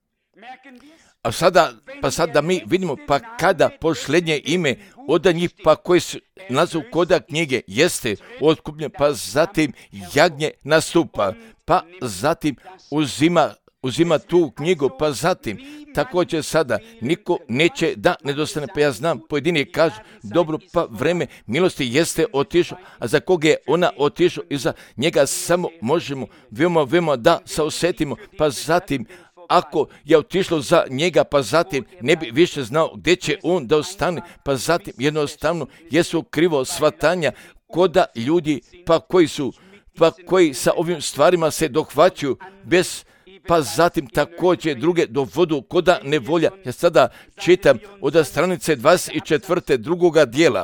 A sada, pa sad da mi vidimo, pa kada posljednje ime od njih, pa koji su nazovu koda knjige, jeste otkupljeno, pa zatim jagnje nastupa, pa zatim uzima, uzima tu knjigu, pa zatim također sada niko neće da nedostane, pa ja znam, pojedini kažu, dobro, pa vreme milosti jeste otišlo, a za koga je ona otišlo i za njega samo možemo veoma, veoma da se osjetimo, pa zatim ako je otišlo za njega, pa zatim ne bi više znao gdje će on da ostane, pa zatim jednostavno jesu krivo shvatanja koda ljudi, pa koji su, pa koji sa ovim stvarima se dohvaćaju bez, pa zatim također druge dovodu koda nevolja. Ja sada čitam od stranice dvadeset četiri. drugoga dijela.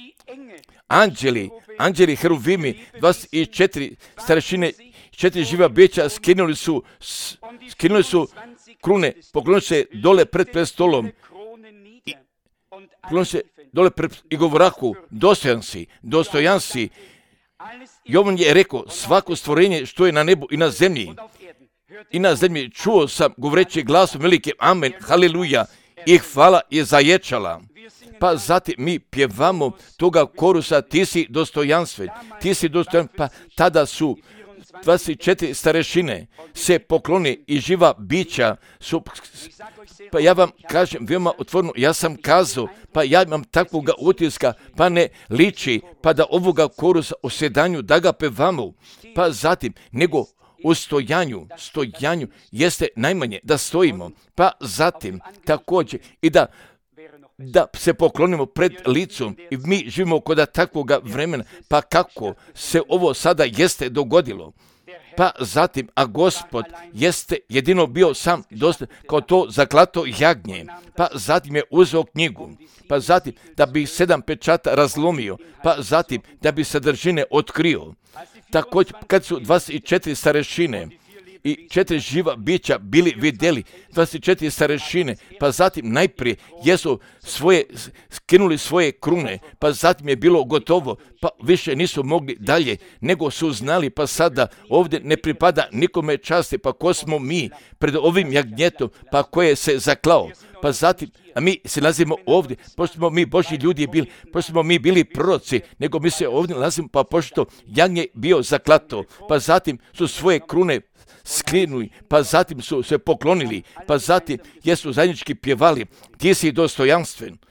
Anđeli, anđeli heruvimi, dvadeset četiri starešine, četiri živa bića skinuli su, skinuli su krune, poklonili se dole pred prestolom i poklonili se dole pred i govorahu, dostojan si, dostojan si. Jovan je rekao, svako stvorenje što je na nebu i na zemlji, i na zemlji čuo sam govoreći glasom velike amen, haleluja, i hvala je zaječala. Pa zatim mi pjevamo toga korusa, ti si dostojanstven, ti si dostojanstven, pa tada su dvadeset četiri starešine se pokloni i živa bića su, pa ja vam kažem veoma otvoreno, ja sam kazao, pa ja imam takvoga utiska, pa ne liči, pa da ovoga korusa o sedanju da ga pevamo, pa zatim nego u stojanju, stojanju jeste najmanje da stojimo, pa zatim također i da da se poklonimo pred licom i mi živimo kod takvoga vremena, pa kako se ovo sada jeste dogodilo. Pa zatim, a Gospod jeste jedino bio sam dostojan kao to zaklato jagnje, pa zatim je uzeo knjigu, pa zatim da bi sedam pečata razlomio, pa zatim da bi sadržine otkrio. Također, kad su dvadeset četiri starešine i četiri živa bića bili vidjeli, dvadeset četiri starešine, pa zatim najprije jesu svoje, skinuli svoje krune, pa zatim je bilo gotovo, pa više nisu mogli dalje, nego su znali, pa sada ovdje ne pripada nikome časti, pa ko smo mi pred ovim jagnjetom, pa koje se zaklao, pa zatim, a mi se nalazimo ovdje, pošto smo mi Božji ljudi bili, pošto smo mi bili proroci, nego mi se ovdje nalazimo, pa pošto jagnje bio zaklato, pa zatim su svoje krune sklinuli, pa zatim su se poklonili, pa zatim jesu zajednički pjevali, ti si dostojanstven,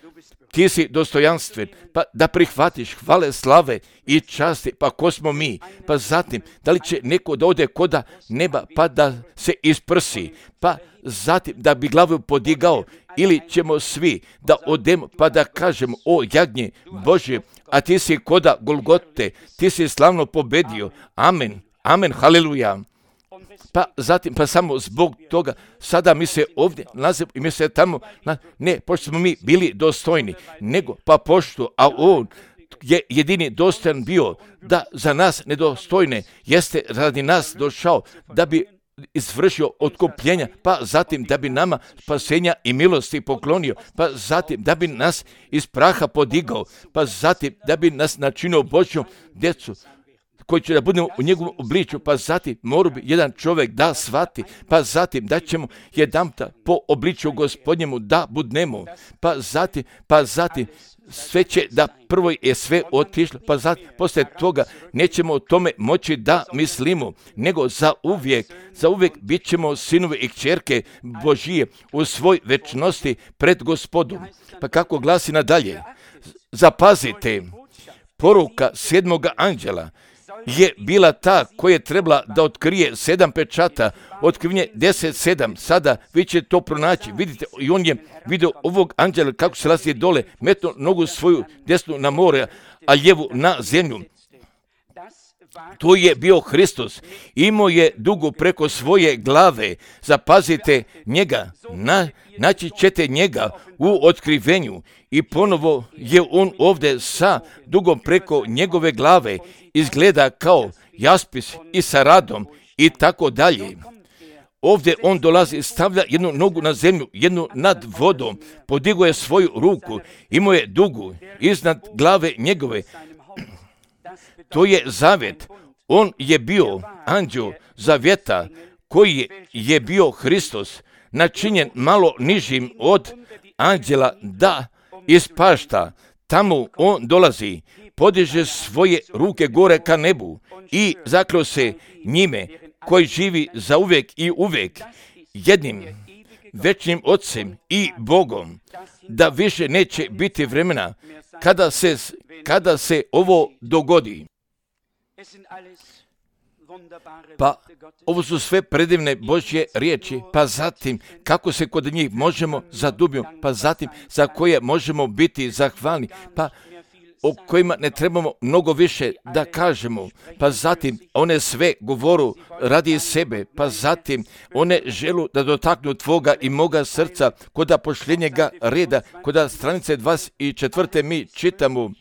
ti si dostojanstven, pa da prihvatiš hvale, slave i časti, pa ko smo mi? Pa zatim, da li će neko da ode koda neba, pa da se isprsi, pa zatim da bi glavu podigao, ili ćemo svi da odemo, pa da kažemo, o jagnje Božje, a ti si koda Golgote, ti si slavno pobedio, amen, amen, haleluja. Pa zatim, pa samo zbog toga, sada mi se ovdje nalazimo i mi se tamo, ne, pošto smo mi bili dostojni, nego pa pošto, a on je jedini dostojan bio da za nas nedostojne, jeste radi nas došao da bi izvršio otkupljenja, pa zatim da bi nama spasenja i milosti poklonio, pa zatim da bi nas iz praha podigao, pa zatim da bi nas načinio Božjom djecu, koji će da budemo u njegovom obličju, pa zatim mora bi jedan čovjek da shvati, pa zatim da ćemo jedanputa po obličju Gospodnjemu da budnemo, pa zatim, pa zatim sve će da prvo je sve otišlo, pa zatim poslije toga nećemo o tome moći da mislimo, nego za uvijek, za uvijek bit ćemo sinovi i kćerke Božije u svoj večnosti pred Gospodom. Pa kako glasi nadalje? Zapazite, poruka sedmoga anđela je bila ta koja je trebala da otkrije sedam pečata, otkrivenje deset sedam, sada vi ćete to pronaći, vidite, i on je vidio ovog anđela kako se lazi dole, metno nogu svoju desnu na more, a lijevu na zemlju. To je bio Hristos, imao je dugu preko svoje glave, zapazite njega, na, naći ćete njega u otkrivenju i ponovo je on ovdje sa dugom preko njegove glave, izgleda kao jaspis i sa radom i tako dalje. Ovdje on dolazi, stavlja jednu nogu na zemlju, jednu nad vodom, podigao je svoju ruku, imao je dugu iznad glave njegove. To je zavjet. On je bio anđeo zavjeta koji je bio Hristos, načinjen malo nižim od anđela da ispašta. Tamo on dolazi, podiže svoje ruke gore ka nebu i zakleo se njime koji živi za uvijek i uvijek jednim večnim Otcem i Bogom, da više neće biti vremena kada se, kada se ovo dogodi. Pa ovo su sve predivne Božje riječi, pa zatim kako se kod njih možemo zadubiti, pa zatim za koje možemo biti zahvalni, pa o kojima ne trebamo mnogo više da kažemo, pa zatim one sve govoru radi sebe, pa zatim one želu da dotaknu tvoga i moga srca, koda pošljenjega reda, koda stranice dvadeset četiri mi čitamo,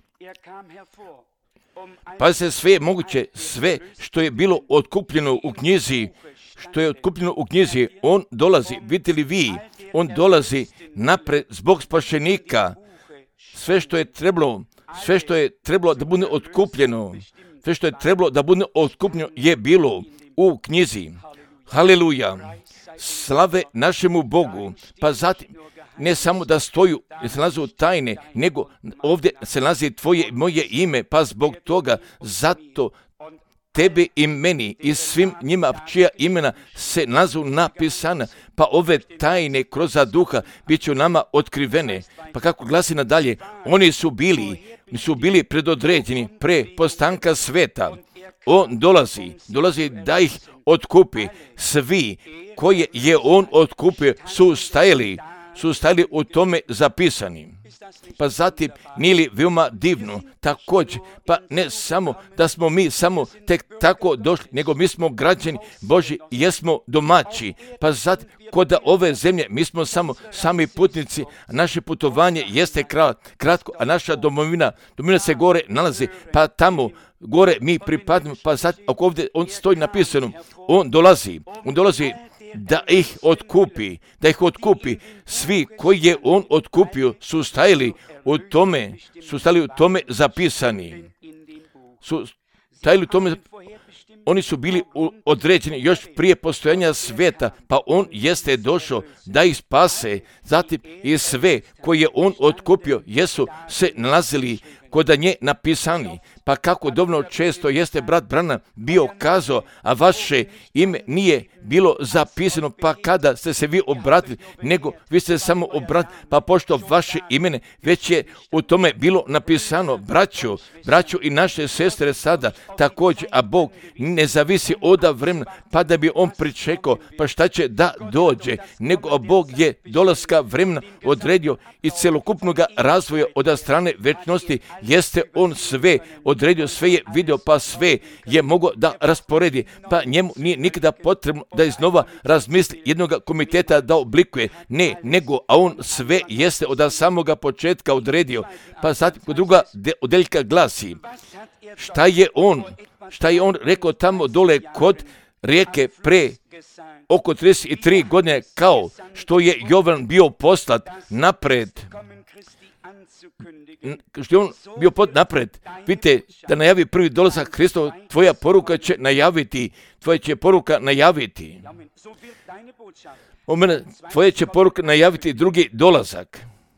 pa se sve moguće, sve što je bilo otkupljeno u knjizi, što je otkupljeno u knjizi, on dolazi, vidite li vi, on dolazi napred zbog spašenika, sve što je trebalo, sve što je trebalo da bude otkupljeno, sve što je trebalo da bude otkupljeno je bilo u knjizi. Haleluja, slave našemu Bogu, pa zatim, ne samo da stoju i se nalaze u tajne, nego ovdje se nalazi tvoje i moje ime, pa zbog toga, zato tebi i meni i svim njima čija imena se nalazu napisana, pa ove tajne kroz duha bit će nama otkrivene. Pa kako glasi nadalje, oni su bili, su bili predodređeni pre postanka sveta. On dolazi, dolazi da ih otkupi. Svi koje je on otkupio su stajali, su stajali u tome zapisani. Pa zatim, nije li veoma divno, također, pa ne samo da smo mi samo tek tako došli, nego mi smo građani Božji i jesmo domaći. Pa zatim, kod ove zemlje, mi smo samo sami putnici, a naše putovanje jeste kratko, a naša domovina, domovina se gore nalazi, pa tamo gore mi pripadamo, pa zatim, ako ovdje on stoji napisano, on dolazi, on dolazi da ih otkupi, da ih otkupi. Svi koji je on otkupio su stajali u tome, su stajali u tome zapisani. Su stajali u tome, oni su bili određeni još prije postojanja svijeta, pa on jeste došao da ih spase. Zatim i sve koje je on otkupio jesu se nalazili kod nje napisani. Pa kako dovoljno često jeste brat Branham bio kazao, a vaše ime nije bilo zapisano, pa kada ste se vi obratili, nego vi ste samo obratili, pa pošto vaše imene već je u tome bilo napisano, braćo, braćo i naše sestre sada također, a Bog ne zavisi od vremena, pa da bi on pričekao, pa šta će da dođe, nego Bog je dolaska vremena odredio i celokupnog razvoja od strane večnosti, jeste on sve odredio, sve je video, pa sve je mogao da rasporedi, pa njemu nije nikada potrebno da iznova razmisli jednog komiteta da oblikuje, ne, nego, a on sve jeste od samoga početka odredio. Pa zatim kod druga odeljka glasi, šta je on, šta je on rekao tamo dole kod rijeke pre oko trideset tri godine, kao što je Jovan bio poslat napred, što je on bio pot napred, vidite, da najavi prvi dolazak Hristov, tvoja poruka će najaviti, tvoja će poruka najaviti. O mene, tvoja će poruka najaviti drugi dolazak.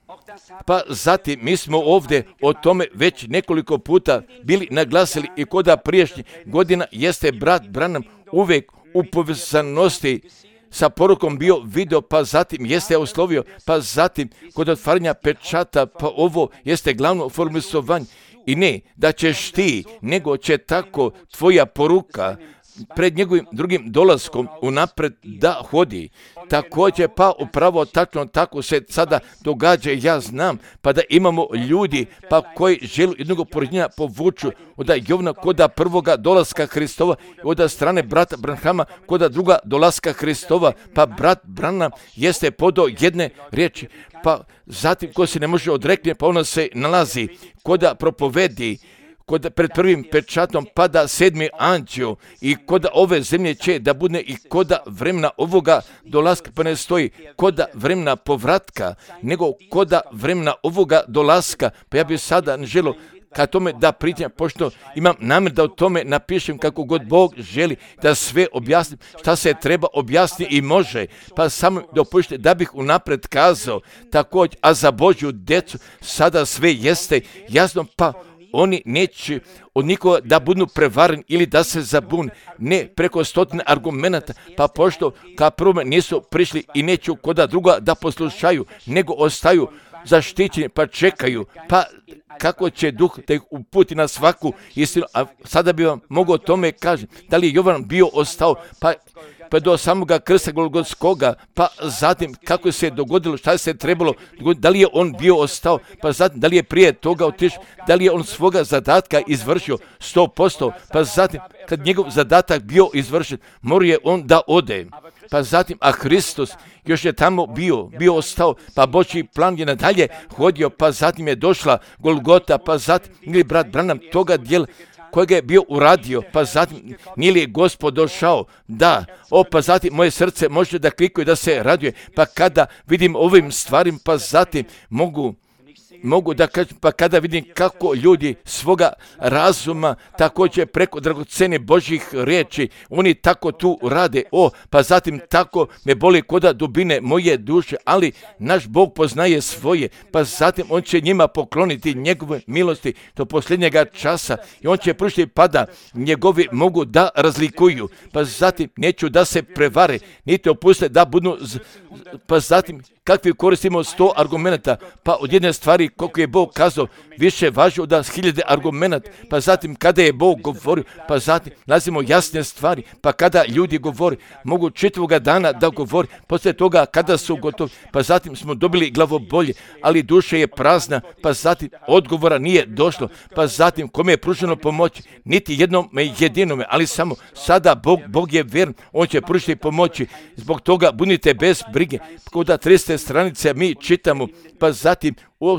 Pa zatim, mi smo ovdje o tome već nekoliko puta bili naglasili i koda prijašnjih godina jeste brat Branham uvijek u povezanosti sa porukom bio video, pa zatim jeste oslovio, pa zatim kod otvaranja pečata, pa ovo jeste glavno formisovanje. I ne da ćeš ti, nego će tako tvoja poruka pred njegovim drugim dolaskom unapred da hodi. Također, pa upravo tačno tako se sada događa, ja znam, pa da imamo ljudi pa koji žele jednog poređenja povuču od Jovna koda prvoga dolaska Hristova i od strane brata Branhama koda druga dolaska Hristova, pa brat Branham jeste podao jedne riječi, pa zatim ko se ne može odrekne, pa ona se nalazi koda propovedi, kod pred prvim pečatom pada sedmi anđeo i kod ove zemlje će da bude i kod vremena ovoga dolaska, pa ne stoji kod vremena povratka, nego kod vremena ovoga dolaska. Pa ja bih sada ne želio ka tome da pričam, pošto imam namjer da o tome napišem kako god Bog želi, da sve objasnim šta se treba objasniti i može. Pa samo dopušte da bih unapred kazao također, a za Božju djecu sada sve jeste jasno, pa oni neće od nikoga da budu prevareni ili da se zabune, ne preko stotine argumenata, pa pošto ka prvome nisu prišli i neću koda druga da poslušaju, nego ostaju zaštićeni, pa čekaju, pa kako će duh da ih uputi na svaku istinu. A sada bi vam mogao o tome kažem, da li je Jovan bio ostao, pa pa do samoga krsta Golgotskoga, pa zatim kako se dogodilo, šta se trebalo dogoditi, da li je on bio ostao, pa zatim da li je prije toga otišao, da li je on svoga zadatka izvršio sto posto, pa zatim kad njegov zadatak bio izvršen, mora je on da ode. Pa zatim, a Hristos još je tamo bio, bio ostao, pa Božji plan je nadalje hodio, pa zatim je došla Golgota, pa zatim ili brat Branham toga dijela kojega je bio uradio, pa zatim nije li je Gospod došao, da, o, pa zatim moje srce može da klikuje, da se raduje, pa kada vidim ovim stvarima, pa zatim mogu, mogu da kažem, pa kada vidim kako ljudi svoga razuma također preko dragocene Božjih riječi, oni tako tu rade, o, pa zatim tako me boli koda dubine moje duše, ali naš Bog poznaje svoje, pa zatim on će njima pokloniti njegove milosti do posljednjega časa i on će pružiti pa da njegovi mogu da razlikuju, pa zatim neću da se prevare, niti opuste da budu, z... pa zatim kakvi koristimo sto argumenta, pa od jedne stvari koliko je Bog kazao, više važi od hiljade argumenata, pa zatim kada je Bog govorio, pa zatim nalazimo jasne stvari, pa kada ljudi govori, mogu čitavoga dana da govori, poslije toga kada su gotovi, pa zatim smo dobili glavobolje, ali duša je prazna, pa zatim odgovora nije došlo, pa zatim kome je pruženo pomoći, niti jednome jedinome, ali samo sada Bog, Bog je vjeran, on će pružiti pomoći, zbog toga budite bez brige, kod trideset stranice mi čitamo, pa zatim,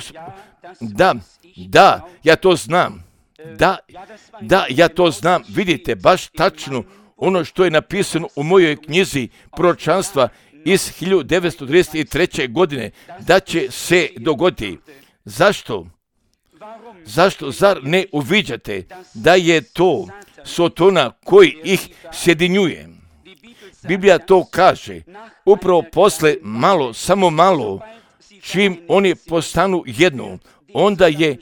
da, da, ja to znam, da, da, ja to znam, vidite, baš tačno ono što je napisano u mojoj knjizi proročanstva iz hiljadu devetsto trideset treće. godine, da će se dogoditi. Zašto? Zašto? Zar ne uviđate da je to Sotona koji ih sjedinjuje? Biblija to kaže, upravo posle malo, samo malo, čim oni postanu jedno, onda je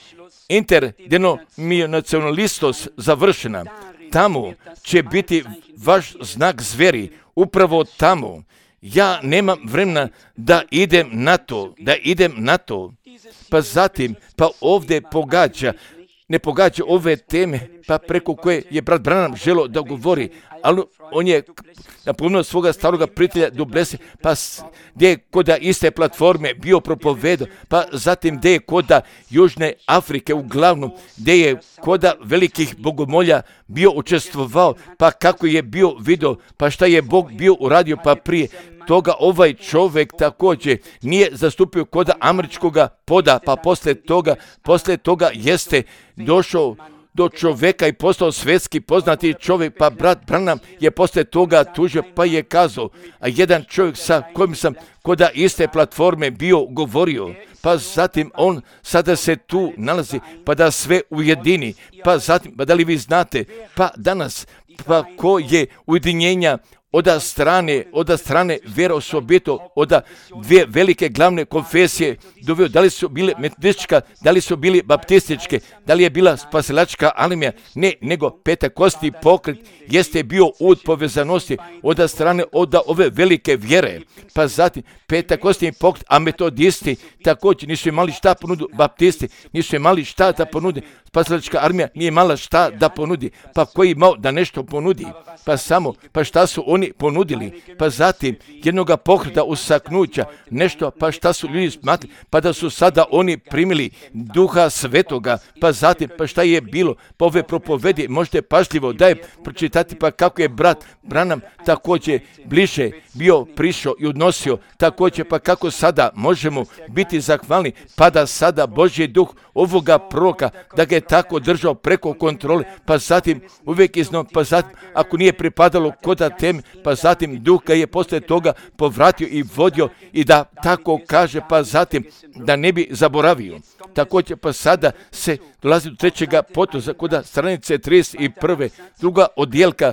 interdenominacionalistnost završena. Tamo će biti vaš znak zveri, upravo tamo. Ja nemam vremena da idem na to, da idem na to. Pa zatim, pa ovdje pogađa, ne pogađa ove teme, pa preko koje je brat Branham želio da govori, ali on je napomenuo svoga staroga prijatelja Dublese, pa gdje je koda iste platforme bio propovedao, pa zatim gdje je koda Južne Afrike uglavnom, gdje je koda velikih bogomolja bio učestvovao, pa kako je bio video, pa šta je Bog bio uradio, pa prije toga ovaj čovjek također nije zastupio koda američkoga poda, pa poslije toga, poslije toga jeste došao do čovjeka i postao svjetski poznati čovjek, pa brat Branham je poslije toga tužio, pa je kazao, a jedan čovjek sa kojim sam koda iste platforme bio govorio, pa zatim on sada se tu nalazi, pa da sve ujedini, pa zatim, pa da li vi znate, pa danas, pa ko je ujedinjenja od strane, od strane vjerosobito, od dvije velike glavne konfesije doveo, da li su bile metodistička, da li su bili baptističke, da li je bila spasilačka armija, ne, nego pentekostni pokret jeste bio ud povezanosti od strane od ove velike vjere. Pa zatim pentekostni pokret, a metodisti također nisu imali šta ponudi, baptisti nisu imali šta da ponudi, spasilačka armija nije imala šta da ponudi, pa koji imao da nešto ponudi, pa samo, pa šta su oni ponudili, pa zatim jednoga pokreta usaknuća, nešto, pa šta su ljudi smatrali, pa da su sada oni primili Duha Svetoga, pa zatim, pa šta je bilo, pa ove propovedi, možete pažljivo da je pročitati, pa kako je brat Branham također bliže bio prišao i odnosio, također, pa kako sada možemo biti zahvalni, pa da sada Božji duh ovoga proroka, da ga je tako držao preko kontrole, pa zatim uvijek izno, pa zatim, ako nije pripadalo koda teme, pa zatim duh ga je poslije toga povratio i vodio i da tako kaže, pa zatim da ne bi zaboravio. Također, pa sada se dolazi do trećega potoza, koda stranice trideset prve, druga odjelka,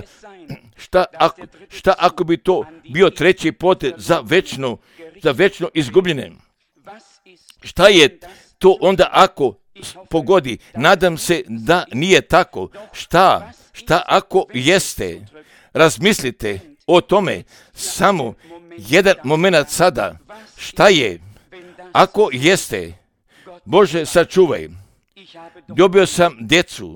šta ako, šta ako bi to bio treći potez za večno, za večno izgubljene? Šta je to onda ako pogodi? Nadam se da nije tako. Šta? Šta ako jeste? Razmislite o tome samo jedan moment sada. Šta je? Ako jeste, Bože sačuvaj, dobio sam djecu,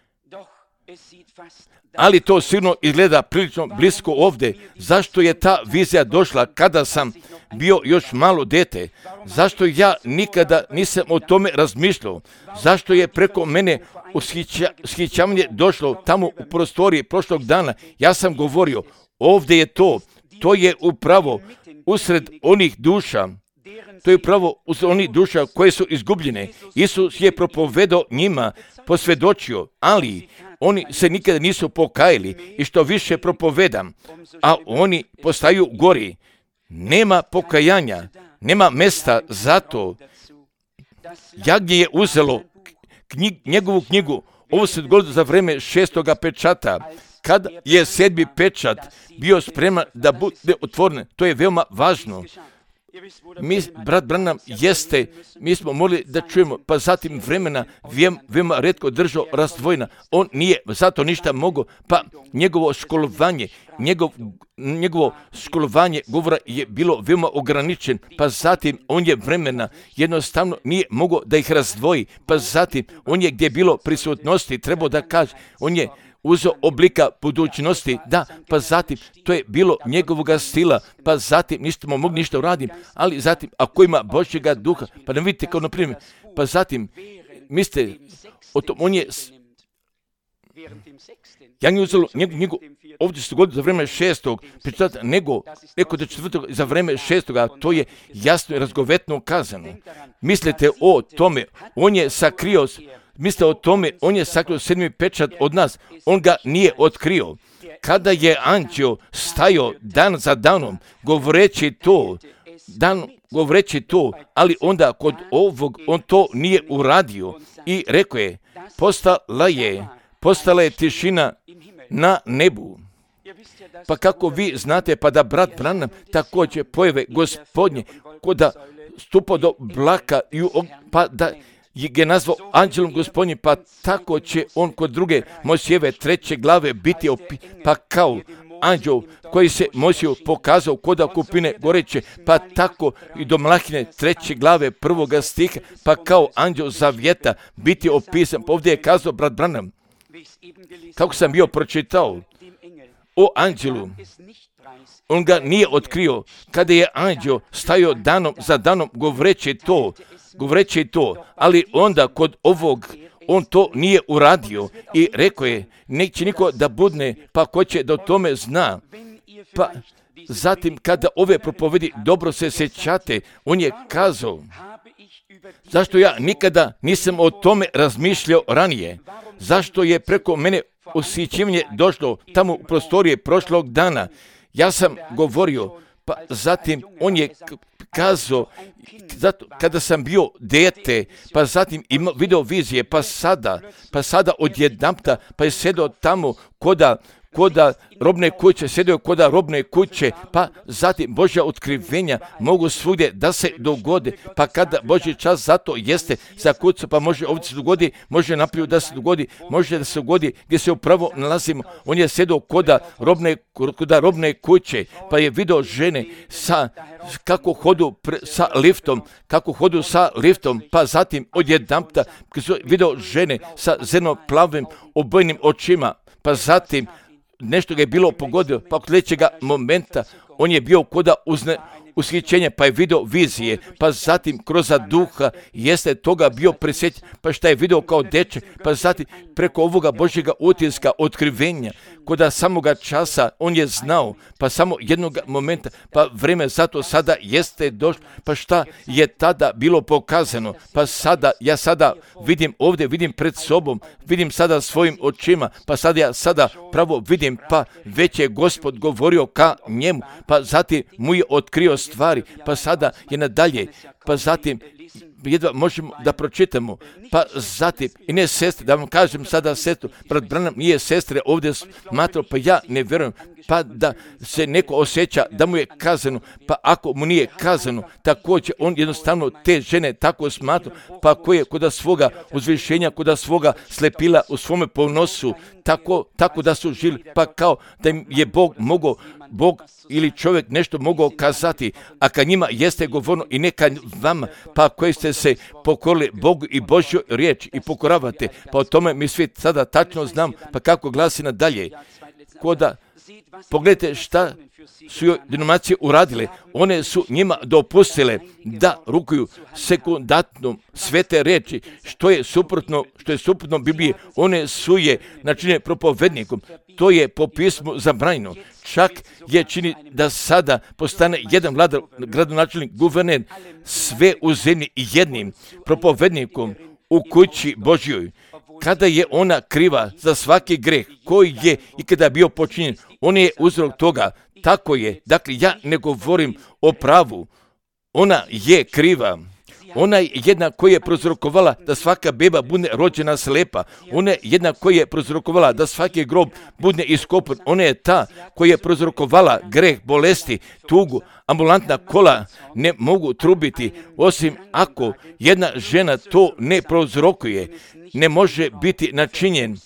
ali to sigurno izgleda prilično blisko ovdje. Zašto je ta vizija došla kada sam bio još malo dete? Zašto ja nikada nisam o tome razmišljao? Zašto je preko mene ushićavanje došlo tamo u prostoriji prošlog dana? Ja sam govorio, ovdje je to, to je upravo usred onih duša, to je upravo usred onih duša koje su izgubljene. Isus je propovedao njima, posvjedočio, ali oni se nikada nisu pokajali i što više propovedam, a oni postaju gori. Nema pokajanja, nema mesta za to. Jagnje je uzelo knjig, njegovu knjigu, ovo se dogodilo za vreme šestoga pečata, kad je sedmi pečat bio spreman da bude otvoren. To je veoma važno. Mi, brat Branham, jeste, mi smo morali da čujemo, pa zatim vremena veoma retko držao razdvojena. On nije zato ništa mogao, pa njegovo školovanje, njegov, njegovo školovanje govora je bilo veoma ograničen, pa zatim on je vremena jednostavno nije mogao da ih razdvoji, pa zatim on je gdje je bilo prisutnosti, trebao da kaže, on je uzeo oblika budućnosti, da, pa zatim, to je bilo njegovoga stila, pa zatim, ništa mu mogli ništa uradim, ali zatim, ako ima Božjega duha, pa ne vidite kao na primjer, pa zatim, mislite, o tom, on je, ja nije uzelo njegu, njegu, ovdje se dogodilo za vreme šestog, pričati, nego, neko da četvrtog, za vreme šestoga, to je jasno i razgovetno kazano. Mislite o tome, on je sakrio, mislite o tome, on je sakrio sedmi pečat od nas, on ga nije otkrio. Kada je anđeo stajao dan za danom, govoreći to, dan govoreći to, ali onda kod ovog on to nije uradio i rekao je, postala je, postala je tišina na nebu. Pa kako vi znate, pa da brat Branham također pojave gospodnje, ko da stupa do blaka, i pa da ga je nazvao anđelom Gospodnjim, pa tako će on kod druge Mojsijeve treće glave biti opi, pa kao anđel koji se Mojsiju pokazao koda kupine goreće, pa tako i do Mlahine treće glave prvoga stiha, pa kao anđel zavjeta biti opisan. Ovdje je kazao brat Branham, kako sam bio pročitao o anđelu, on ga nije otkrio kada je anđel stajao danom za danom govoreći to, govoreći to, ali onda kod ovog on to nije uradio i rekao je, neće niko da budne, pa ko će da tome zna. Pa zatim kada ove propovedi dobro se sjećate, on je kazao, zašto ja nikada nisam o tome razmišljao ranije? Zašto je preko mene osjećivanje došlo tamo u prostorije prošlog dana? Ja sam govorio, pa zatim on je kazao, zato kada sam bio dete, pa zatim imao video vizije, pa sada, pa sada odjedanpta, pa je sjedio tamo koda, koda robne kuće, sjedio koda robne kuće, pa zatim Božja otkrivenja mogu svugdje da se dogode, pa kada Božji čas zato jeste za kucu, pa može ovdje se dogodi, može naprijed da se dogodi, može da se dogodi gdje se upravo nalazimo. On je sjedio koda robne, koda robne kuće, pa je video žene sa kako hodu pre, sa liftom, kako hodu sa liftom, pa zatim odjedanpta video žene sa zeleno-plavim obojenim očima, pa zatim nešto ga je bilo pogodilo, pa od sljedećega momenta on je bio koda uzne, ushićenja, pa je video vizije, pa zatim kroz duha jeste toga bio presjećen, pa šta je video kao deče, pa zatim preko ovoga Božjega utiska, otkrivenja, koda samoga časa on je znao, pa samo jednog momenta, pa vreme zato sada jeste došlo, pa šta je tada bilo pokazano, pa sada, ja sada vidim ovdje, vidim pred sobom, vidim sada svojim očima, pa sada ja sada pravo vidim, pa već je Gospod govorio ka njemu, pa zatim mu je otkrio stvari, pa sada je nadalje, pa zatim jedva možemo da pročitamo, pa zatim, i ne sestre, da vam kažem sada sestru, brat Branham nije sestre ovdje smatrao, pa ja ne vjerujem, pa da se neko osjeća da mu je kazano, pa ako mu nije kazano, također on jednostavno te žene tako smatra, pa koje koda svoga uzvišenja, koda svoga slepila u svome ponosu, tako, tako da su žili, pa kao da im je Bog mogao, Bog ili čovjek nešto mogao kazati, a kad njima jeste govorno i neka vama, pa koji ste se pokorili Bogu i Božju riječ i pokoravate, pa o tome mi svi sada tačno znam, pa kako glasi nadalje, koda pogledajte šta su joj denominacije uradile. One su njima dopustile da rukuju sekundatnom svete reči, što je suprotno, što je suprotno Bibliji. One su je načinjene propovednikom. To je po pismu zabranjeno. Čak je čini da sada postane jedan vladar, gradonačelnik, guverner, sve u zemlji jednim propovednikom u kući Božjoj. Kada je ona kriva za svaki greh koji je i kada bio počinjen, on je uzrok toga. Tako je. Dakle, ja ne govorim o pravu. Ona je kriva. Ona je jedna koja je prouzrokovala da svaka beba bude rođena slepa. Ona je jedna koja je prouzrokovala da svaki grob bude iskopan. Ona je ta koja je prouzrokovala greh, bolesti, tugu. Ambulantna kola ne mogu trubiti, osim ako jedna žena to ne prouzrokuje. Ne može biti načinjen.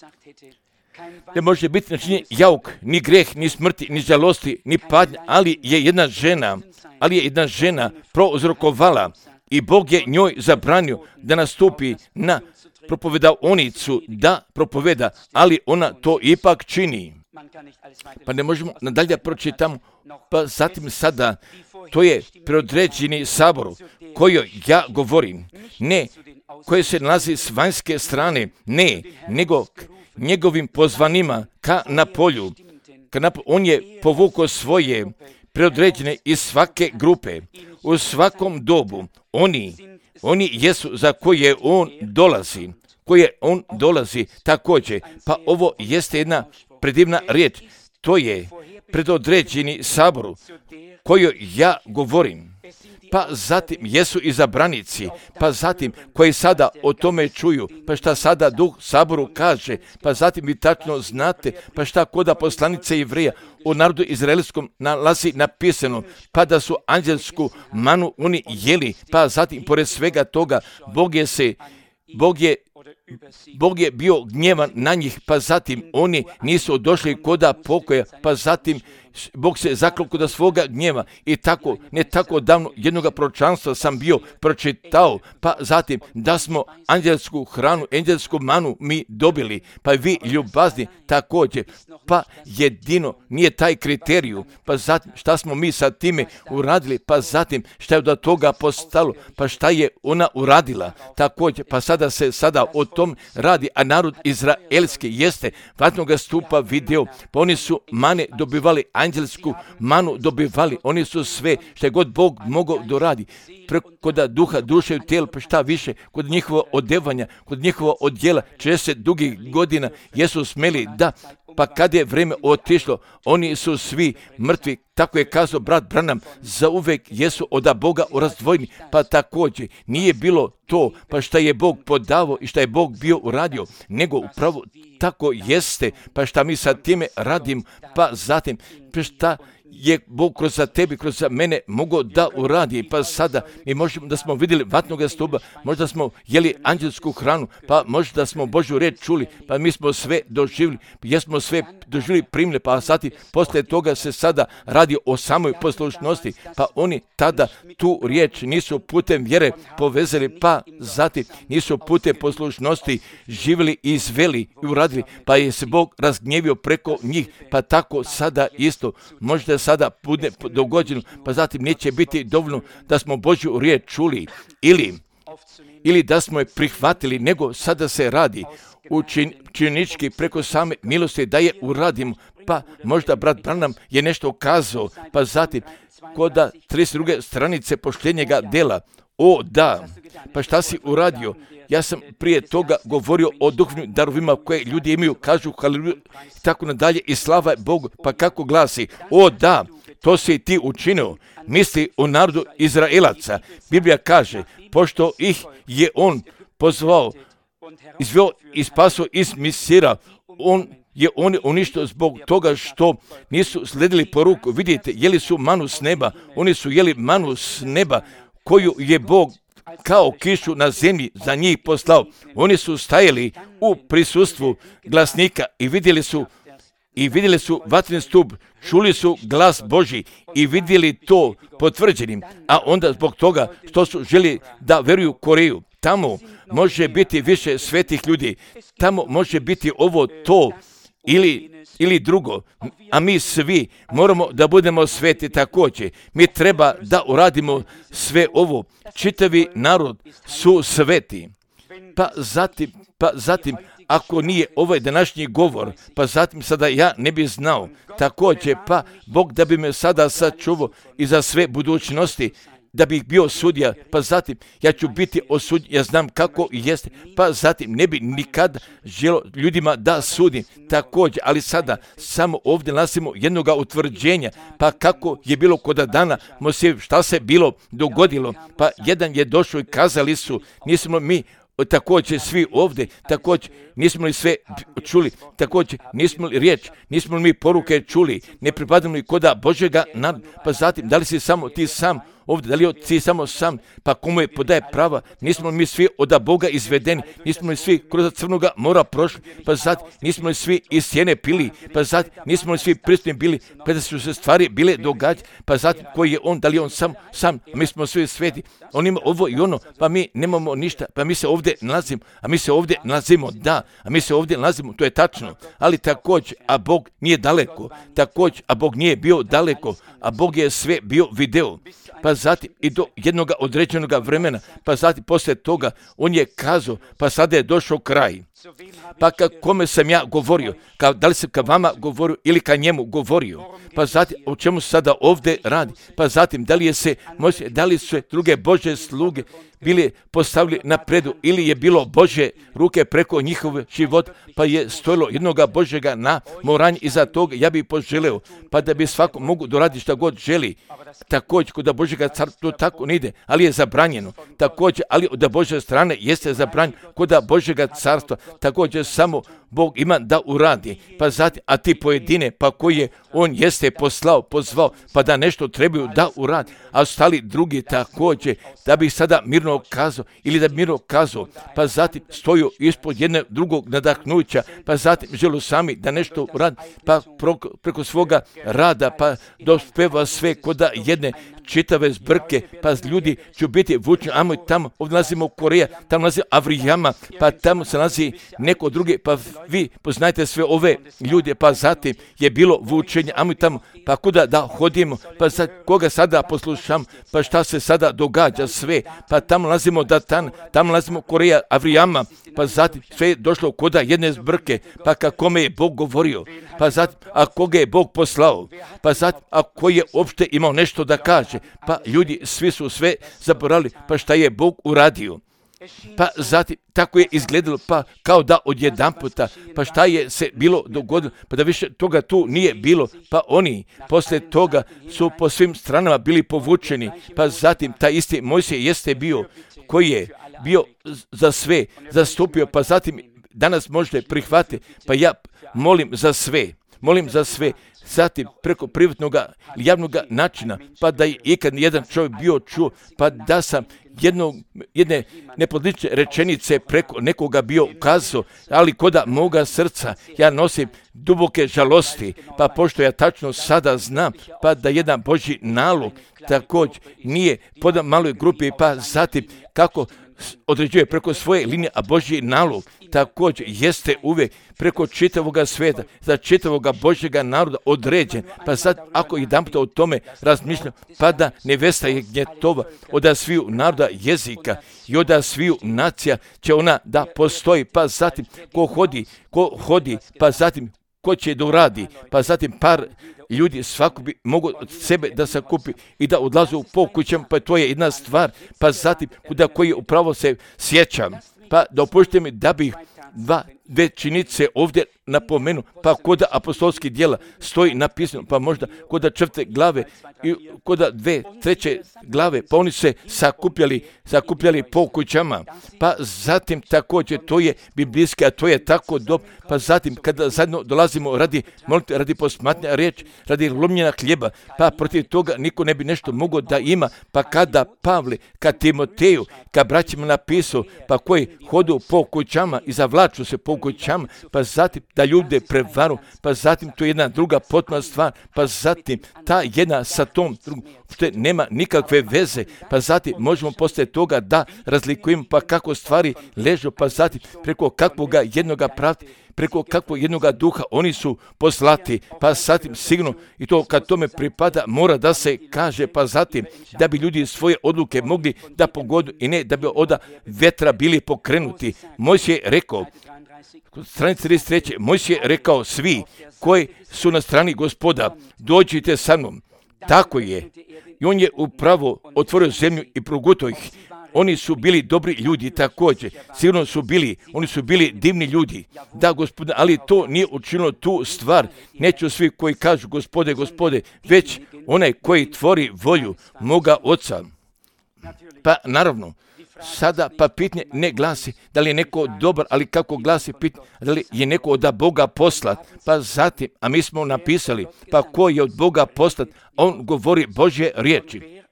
Ne može biti načinjen jauk, ni greh, ni smrti, ni žalosti, ni padnja, ali je jedna žena, ali je jedna žena prouzrokovala i Bog je njoj zabranio da nastupi na propovedaonicu, da propoveda, ali ona to ipak čini. Pa ne možemo nadalje pročitamo, pa zatim sada, to je preodređeni sabor kojoj ja govorim, ne koje se nalazi s vanjske strane, ne, nego njegovim pozvanima ka na polju. Ka na, on je povukao svoje preodređene iz svake grupe, u svakom dobu. Oni, oni jesu za koje on dolazi, koje on dolazi također. Pa ovo jeste jedna predivna riječ. To je predodređeni saboru koju ja govorim. Pa zatim jesu izabranici, pa zatim koji sada o tome čuju, pa šta sada duh saboru kaže, pa zatim vi tačno znate, pa šta koda poslanice Jevreja u narodu izraelskom nalazi napisano, pa da su anđelsku manu oni jeli, pa zatim pored svega toga Bog je se Bog je Bog je bio gnjevan na njih, pa zatim oni nisu došli koda pokoja, pa zatim Bog se zaklao koda svoga gnjeva i tako, ne tako davno jednoga proročanstva sam bio pročitao, pa zatim da smo anđelsku hranu, anđelsku manu mi dobili, pa vi ljubazni također, pa jedino nije taj kriteriju, pa zatim šta smo mi sa time uradili, pa zatim šta je od toga postalo, pa šta je ona uradila također, pa sada se sada o tom radi, a narod izraelski jeste vatnoga stupa video, pa oni su mane dobivali, anđelsku manu dobivali, oni su sve što je god Bog mogao doradi, preko da duha, duše i tijela, pa šta više, kod njihova odevanja, kod njihova odjela, često dugih godina jesu smeli da, pa kad je vrijeme otišlo, oni su svi mrtvi, tako je kazao brat Branham, zauvek jesu od Boga razdvojeni, pa također nije bilo to, pa šta je Bog podavao i šta je Bog bio uradio, nego upravo tako jeste, pa šta mi sa time radim, pa zatim, pa šta je Bog kroz za tebi, kroz za mene mogao da uradi, pa sada mi možemo da smo vidjeli vatnoga stuba, možda smo jeli anđelsku hranu, pa možda smo Božju riječ čuli, pa mi smo sve doživjeli, jesmo sve doživjeli primili, pa sati poslije toga se sada radi o samoj poslušnosti, pa oni tada tu riječ nisu putem vjere povezali, pa zatim nisu putem poslušnosti živjeli i izveli i uradili, pa je se Bog razgnjevio preko njih, pa tako sada isto, možda sada bude dogođeno, pa zatim neće biti dovoljno da smo Božju riječ čuli ili, ili da smo je prihvatili, nego sada se radi učin, činički preko same milosti da je uradimo, pa možda brat Branham je nešto kazao, pa zatim koda trideset druge stranice poštenjega dela, o da, pa šta si uradio? Ja sam prije toga govorio o duhovnim darovima koje ljudi imaju, kažu haleluja, tako nadalje i slava Bogu, pa kako glasi, o da, to si ti učinio, misli o narodu Izraelaca. Biblija kaže, pošto ih je on pozvao, izveo i spasao iz Misira, on je on uništio zbog toga što nisu sledili poruku. Vidite, jeli su manu s neba, oni su jeli manu s neba, koju je Bog kao kišu na zemlji za njih poslao. Oni su stajali u prisustvu glasnika i vidjeli su i vidjeli su vatreni stup, čuli su glas Božji i vidjeli to potvrđenim, a onda zbog toga što su želi da veruju Koreju. Tamo može biti više svetih ljudi, tamo može biti ovo to ili, ili drugo, a mi svi moramo da budemo sveti također. Mi treba da uradimo sve ovo. Čitavi narod su sveti. Pa zatim, pa zatim ako nije ovaj današnji govor, pa zatim sada ja ne bi znao. Također, pa Bog da bi me sada sačuvao i za sve budućnosti, da bih bio sudija, pa zatim ja ću biti osuđen, ja znam kako jeste, pa zatim ne bi nikad želio ljudima da sudim također, ali sada samo ovdje nalazimo jednoga utvrđenja, pa kako je bilo kod dana Mojsijev, šta se bilo dogodilo, pa jedan je došao i kazali su, nismo mi također svi ovdje, također nismo li sve čuli, također nismo li riječ, nismo li mi poruke čuli, ne pripadamo li koda Božjega nam, pa zatim da li si samo ti sam ovdje, da li si samo sam, pa komu je podaje prava, nismo li mi svi od Boga izvedeni, nismo li svi kroz crnoga mora prošli, pa zatim nismo li svi iz sjene pili, pa zatim nismo li svi prisutni bili, pa da su se stvari bile događati, pa zatim koji je on, da li je on sam, sam, mi smo svi sveti, on ima ovo i ono, pa mi nemamo ništa, pa mi se ovdje nalazimo, a mi se ovdje nalazimo, da, a mi se ovdje nalazimo, to je tačno, ali također, a Bog nije daleko, također, a Bog nije bio daleko, a Bog je sve bio video, pa zatim i do jednog određenog vremena, pa zatim poslije toga on je kazao, pa sada je došao kraj. Pa ka kome sam ja govorio, ka, da li sam ka vama govorio ili ka njemu govorio, pa zatim o čemu se sada ovdje radi, pa zatim da li je se, da li su druge Božje sluge bili postavili na predu ili je bilo Božje ruke preko njihove život, pa je stojilo jednoga Božjega na moranje iza toga, ja bih poželeo, pa da bi svako mogu doraditi šta god želi, također kod Božjega carstva to tako ne ide, ali je zabranjeno, također, ali od Božje strane jeste zabranjeno, kod Božjega carstva, također samo Bog ima da uradi, pa zatim, a ti pojedine, pa koji je on jeste poslao, pozvao, pa da nešto trebaju da uradi, a ostali drugi također, da bi sada mirno ružno kazao ili da bi mirno kazao, pa zatim stoju ispod jednog drugog nadahnuća, pa zatim želu sami da nešto radi, pa preko svoga rada, pa dospeva sve koda jedne čitave zbrke, pa ljudi će biti vučeni, amo i tamo, ovdje nalazimo Koreja, tamo nalazimo Avrijama, pa tamo se nalazi neko drugi, pa vi poznajte sve ove ljude, pa zatim je bilo vučenje, amo i tamo, pa kuda da hodimo, pa sad, koga sada poslušam, pa šta se sada događa sve, pa tamo nalazimo Datan, tamo nalazimo Koreja, Avrijama, pa zatim sve je došlo koda jedne zbrke, pa kome je Bog govorio, pa zatim, a koga je Bog poslao, pa zatim, a koji je uopšte imao nešto da kaže, pa ljudi svi su sve zaboravili, pa šta je Bog uradio. Pa zatim, tako je izgledalo, pa kao da odjedanputa, pa šta je se bilo dogodilo, pa da više toga tu nije bilo, pa oni poslije toga su po svim stranama bili povučeni, pa zatim taj isti Mojsije jeste bio, koji je bio za sve zastupio, pa zatim danas možete prihvatiti, pa ja molim za sve, molim za sve, zatim preko privatnog ili javnog načina, pa da je ikad jedan čovjek bio čuo, pa da sam jednog, jedne nepodlične rečenice preko nekoga bio ukazao, ali koda moga srca ja nosim duboke žalosti, pa pošto ja tačno sada znam, pa da jedan Božji nalog također nije podan maloj grupi, pa zatim kako određuje preko svoje linije, a Božji nalog također jeste uvijek preko čitavoga svijeta, za čitavoga Božjega naroda određen. Pa sad, ako jedan puta o tome razmišljam, pa da nevesta je gnjetova od sviju naroda jezika i od sviju nacija će ona da postoji, pa zatim ko hodi, ko hodi, pa zatim ko će da uradi, pa zatim par ljudi svako bi mogu od sebe da se kupi i da odlazu po kućama, pa to je jedna stvar, pa zatim kuda koji upravo se sjećam, pa dopušte mi da bih dva, dve činice ovdje napomenu, pa koda apostolskih djela stoji napisano, pa možda koda četvrte glave i koda dve, treće glave, pa oni se sakupljali, sakupljali po kućama, pa zatim također to je biblijski, a to je tako dobro, pa zatim kada zajedno dolazimo radi molite, radi posmatnja riječ, radi lomljenja hljeba, pa protiv toga niko ne bi nešto mogao da ima, pa kada Pavle, kad Timoteju, kad braćima napisao, pa koji hodu po kućama i zavlaču se po kućama, pa zatim da ljude prevaru, pa zatim to je jedna druga potpuna stvar, pa zatim ta jedna sa tom drugom, što nema nikakve veze, pa zatim možemo poslije toga da razlikujemo, pa kako stvari ležu, pa zatim preko kakvoga jednoga pravda, preko kakvog jednoga duha oni su poslati, pa zatim sigurno i to kad tome pripada mora da se kaže, pa zatim da bi ljudi svoje odluke mogli da pogodu i ne da bi od vetra bili pokrenuti. Mojsije je rekao, stranici trideset tri. Mojsije je rekao svi koji su na strani Gospoda, dođite sa mnom. Tako je. I on je upravo otvorio zemlju i progutao ih. Oni su bili dobri ljudi također, sigurno su bili, oni su bili divni ljudi, da Gospodine, ali to nije učinilo tu stvar, neću svi koji kažu Gospode, Gospode, već onaj koji tvori volju moga Oca. Pa naravno, sada pa pitanje ne glasi da li je neko dobar, ali kako glasi pitanje, da li je neko od Boga poslat, pa zatim, a mi smo napisali, pa ko je od Boga poslat, on govori Božje riječi.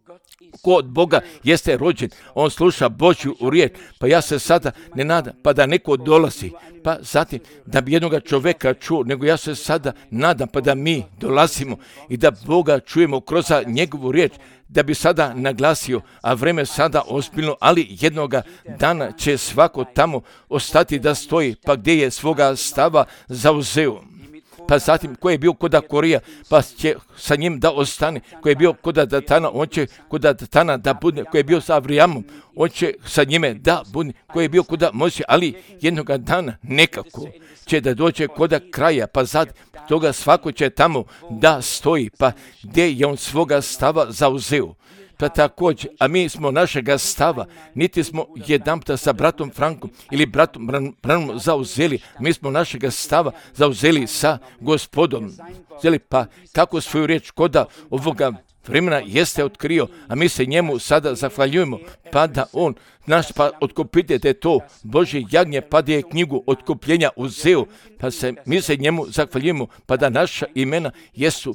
Ko od Boga jeste rođen, on sluša Božju riječ, pa ja se sada ne nadam, pa da neko dolazi, pa zatim da bi jednoga čovjeka čuo, nego ja se sada nadam, pa da mi dolazimo i da Boga čujemo kroz njegovu riječ, da bi sada naglasio, a vreme sada ozbiljno, ali jednoga dana će svako tamo ostati da stoji, pa gdje je svoga stava zauzeo. Pa zatim, ko je bio kod Korija, pa će sa njim da ostane, ko je bio kod Datana, on će kod Datana da bude, ko je bio sa Avrijamom, on će sa njime da bude, ko je bio kod Mojsija, ali jednoga dana nekako će da dođe kod kraja, pa zatim toga svako će tamo da stoji, pa gdje je on svoga stava zauzeo. Pa također, a mi smo našega stava, niti smo jedanputa sa bratom Frankom ili bratom Branom zauzeli, mi smo našega stava zauzeli sa Gospodom. Zeli, pa kako svoju riječ koda ovoga vremena jeste otkrio, a mi se njemu sada zahvaljujemo, pa da on, naš pa otkupitelj, da je to Božje jagnje, pa da je knjigu otkupljenja uzeo, pa se, mi se njemu zahvaljujemo, pa da naša imena jesu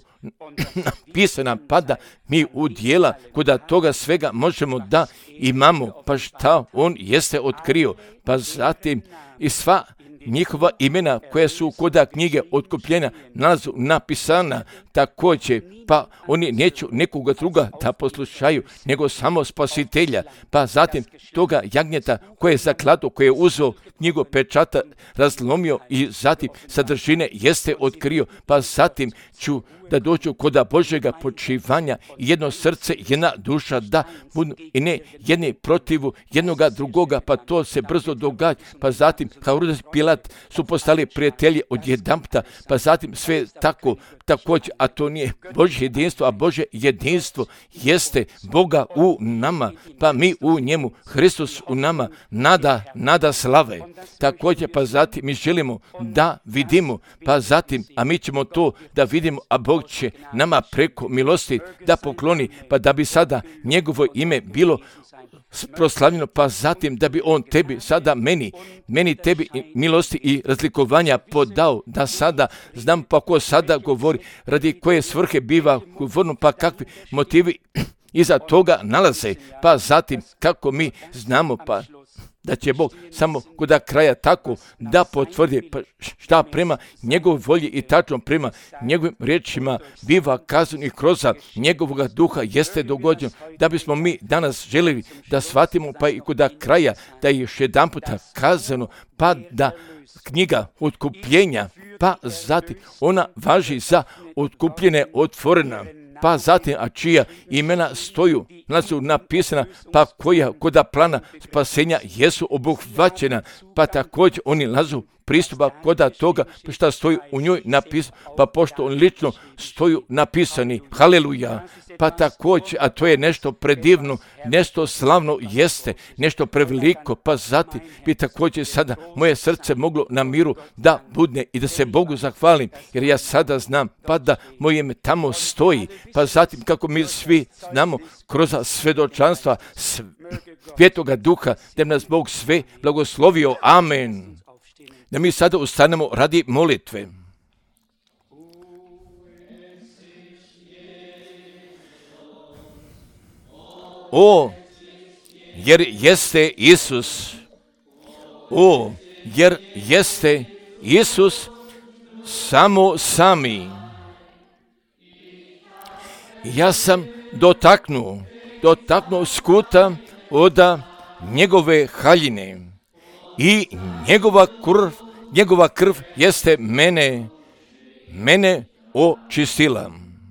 napisana, pa da mi u dijela kuda toga svega možemo da imamo, pa šta on jeste otkrio, pa zatim i sva njihova imena koja su koda knjige otkupljenja nalazu napisana također, pa oni neću nekoga druga da poslušaju, nego samo spasitelja, pa zatim toga jagnjeta koje je zaklado, koje je uzeo knjigu pečata, razlomio i zatim sadržine jeste otkrio, pa zatim ću da dođu koda Božjega počivanja, jedno srce, jedna duša, da budu i ne jedni protivu jednoga drugoga, pa to se brzo događa, pa zatim Herodes Pilat su postali prijatelji od jedanputa, pa zatim sve tako, također, a to nije Božje jedinstvo, a Božje jedinstvo jeste Boga u nama, pa mi u njemu, Hristos u nama, nada, nada slave. Također, pa zatim mi želimo da vidimo, pa zatim, a mi ćemo to da vidimo, a Bog će nama preko milosti da pokloni, pa da bi sada njegovo ime bilo proslavljeno, pa zatim da bi on tebi, sada meni, meni tebi milosti i razlikovanja podao, da sada znam pa ko sada govori, radi koje svrhe biva govorno, pa kakvi motivi iza toga nalaze, pa zatim kako mi znamo, pa da će Bog samo kod kraja tako da potvrdi, pa šta prema njegovoj volji i tačno prema njegovim riječima biva kazano i kroz njegovog duha jeste dogođeno, da bismo mi danas željeli da shvatimo, pa i kod kraja da je još jedan puta kazano, pa da knjiga otkupljenja, pa zatim ona važi za otkupljene otvorena, pa zatim, a čija imena stoju, su napisana, pa koja koda plana spasenja jesu obuhvaćena, pa također oni lazu pristupa koda toga što stoji u njoj napisano, pa pošto on lično stoju napisani, haleluja, pa također, a to je nešto predivno, nešto slavno jeste, nešto preveliko, pa zatim bi također sada moje srce moglo na miru da budne i da se Bogu zahvalim, jer ja sada znam, pa da moje ime tamo stoji, pa zatim kako mi svi znamo kroz svedočanstva Svetoga Duha, da nas Bog sve blagoslovio, amen. Da mi sada ustanemo radi molitve. O, jer jeste Isus, o, jer jeste Isus samo sami. Ja sam dotaknuo, dotaknuo skuta od njegove haljine i njegova krv, njegova krv jeste mene, mene očistila.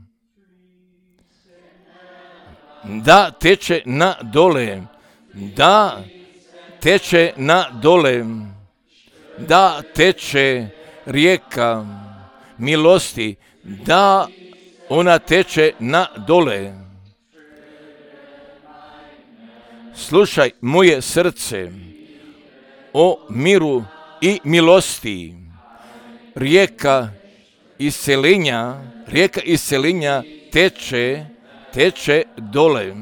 Da teče na dole, da teče na dole, da teče rijeka milosti, da ona teče na dole. Slušaj moje srce, o miru i milosti, rijeka iscelenja, rijeka iscelenja teče, teče dole.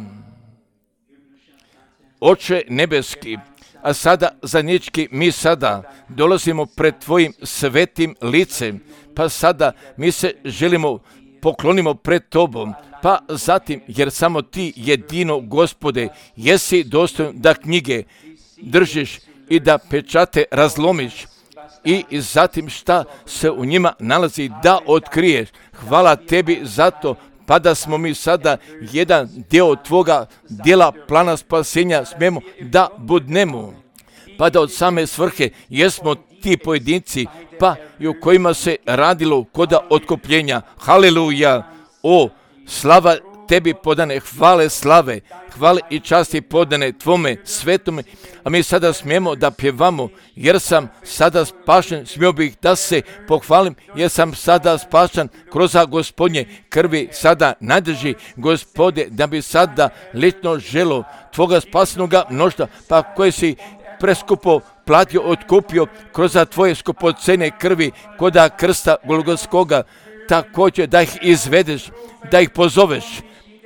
Oče nebeski, a sada zajednički mi sada dolazimo pred tvojim svetim licem, pa sada mi se želimo poklonimo pred tobom, pa zatim, jer samo ti jedino, Gospode, jesi dostojan da knjige držiš i da pečate razlomiš i zatim šta se u njima nalazi da otkriješ. Hvala tebi za to, pa da smo mi sada jedan dio tvoga dijela plana spasenja smemo da budnemo, pa da od same svrhe jesmo ti pojedinci, pa i u kojima se radilo koda otkupljenja. Haleluja! O, slava tebi podane, hvale slave, hvale i časti podane tvome svetome, a mi sada smijemo da pjevamo, jer sam sada spašen, smio bih da se pohvalim, jer sam sada spašen kroz Gospodnje krvi, sada nadrži Gospode, da bi sada lično želo tvoga spasenoga mnoštva, pa koje si preskupo platio, otkupio kroz tvoje skupocene krvi koda krsta Golgotskoga, također da ih izvedeš, da ih pozoveš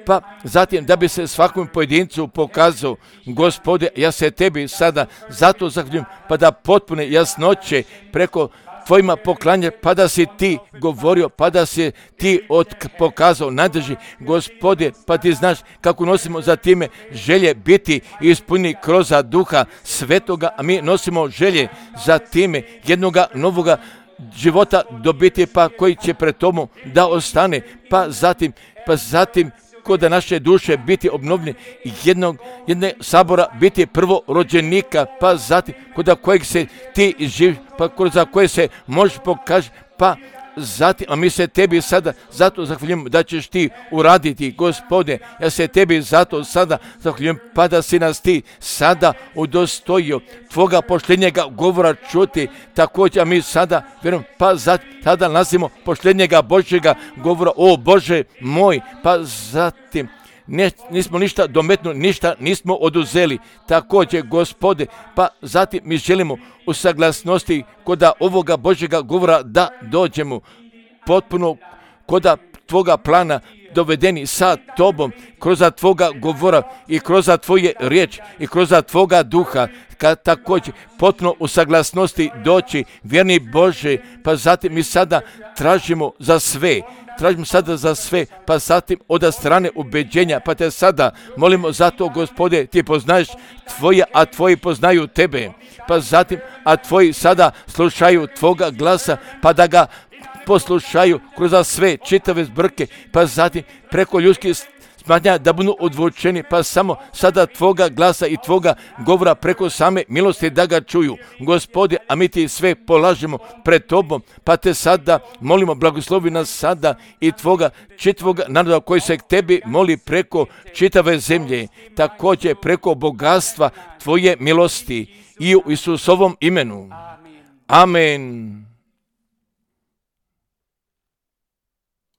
pa zatim da bi se svakom pojedincu pokazao, Gospode, ja se tebi sada zato zahvaljujem, pa da potpune jasnoće preko tvojima poklanja, pa da si ti govorio, pa da si ti od pokazao nadrži, Gospode, pa ti znaš kako nosimo za time želje biti ispunjeni kroz Duha Svetoga, a mi nosimo želje za time jednoga novoga života dobiti, pa koji će pred tomu da ostane, pa zatim, pa zatim kod naše duše biti obnovljeni, jednog, jedne sabora biti prvorođenika, pa zatim kod kojeg se ti živi, pa kod za koje se možeš pokaži, pa zatim, a mi se tebi sada zato zahvaljujemo da ćeš ti uraditi, Gospode, ja se tebi zato sada zahvaljujem, pa da si nas ti sada udostojio tvoga poštenjega govora čuti, također, a mi sada vjerujem, pa zatim sada nalazimo poštenjega Božjega govora, o Bože moj, pa zatim Ne, nismo ništa dometnuli, ništa nismo oduzeli. Također, Gospode, pa zatim mi želimo u saglasnosti kod ovoga Božjega govora da dođemo potpuno kod tvoga plana dovedeni sa tobom, kroz tvoga govora i kroz tvoje riječ i kroz tvoga duha, kad također potpuno u saglasnosti doći, vjerni Bože, pa zatim mi sada tražimo za sve, tražimo sada za sve, pa zatim od strane ubeđenja, pa te sada molimo zato, Gospode, ti poznaješ tvoje, a tvoji poznaju tebe, pa zatim, a tvoji sada slušaju tvoga glasa, pa da ga poslušaju kroz sve čitave zbrke, pa zatim preko ljudskih smatnja da budu odvučeni, pa samo sada tvoga glasa i tvoga govora preko same milosti da ga čuju. Gospode, a mi ti sve polažemo pred tobom, pa te sada molimo, blagoslovi nas sada i tvoga čitavoga naroda koji se k tebi moli preko čitave zemlje, također preko bogatstva tvoje milosti i u Isusovom imenu. Amen.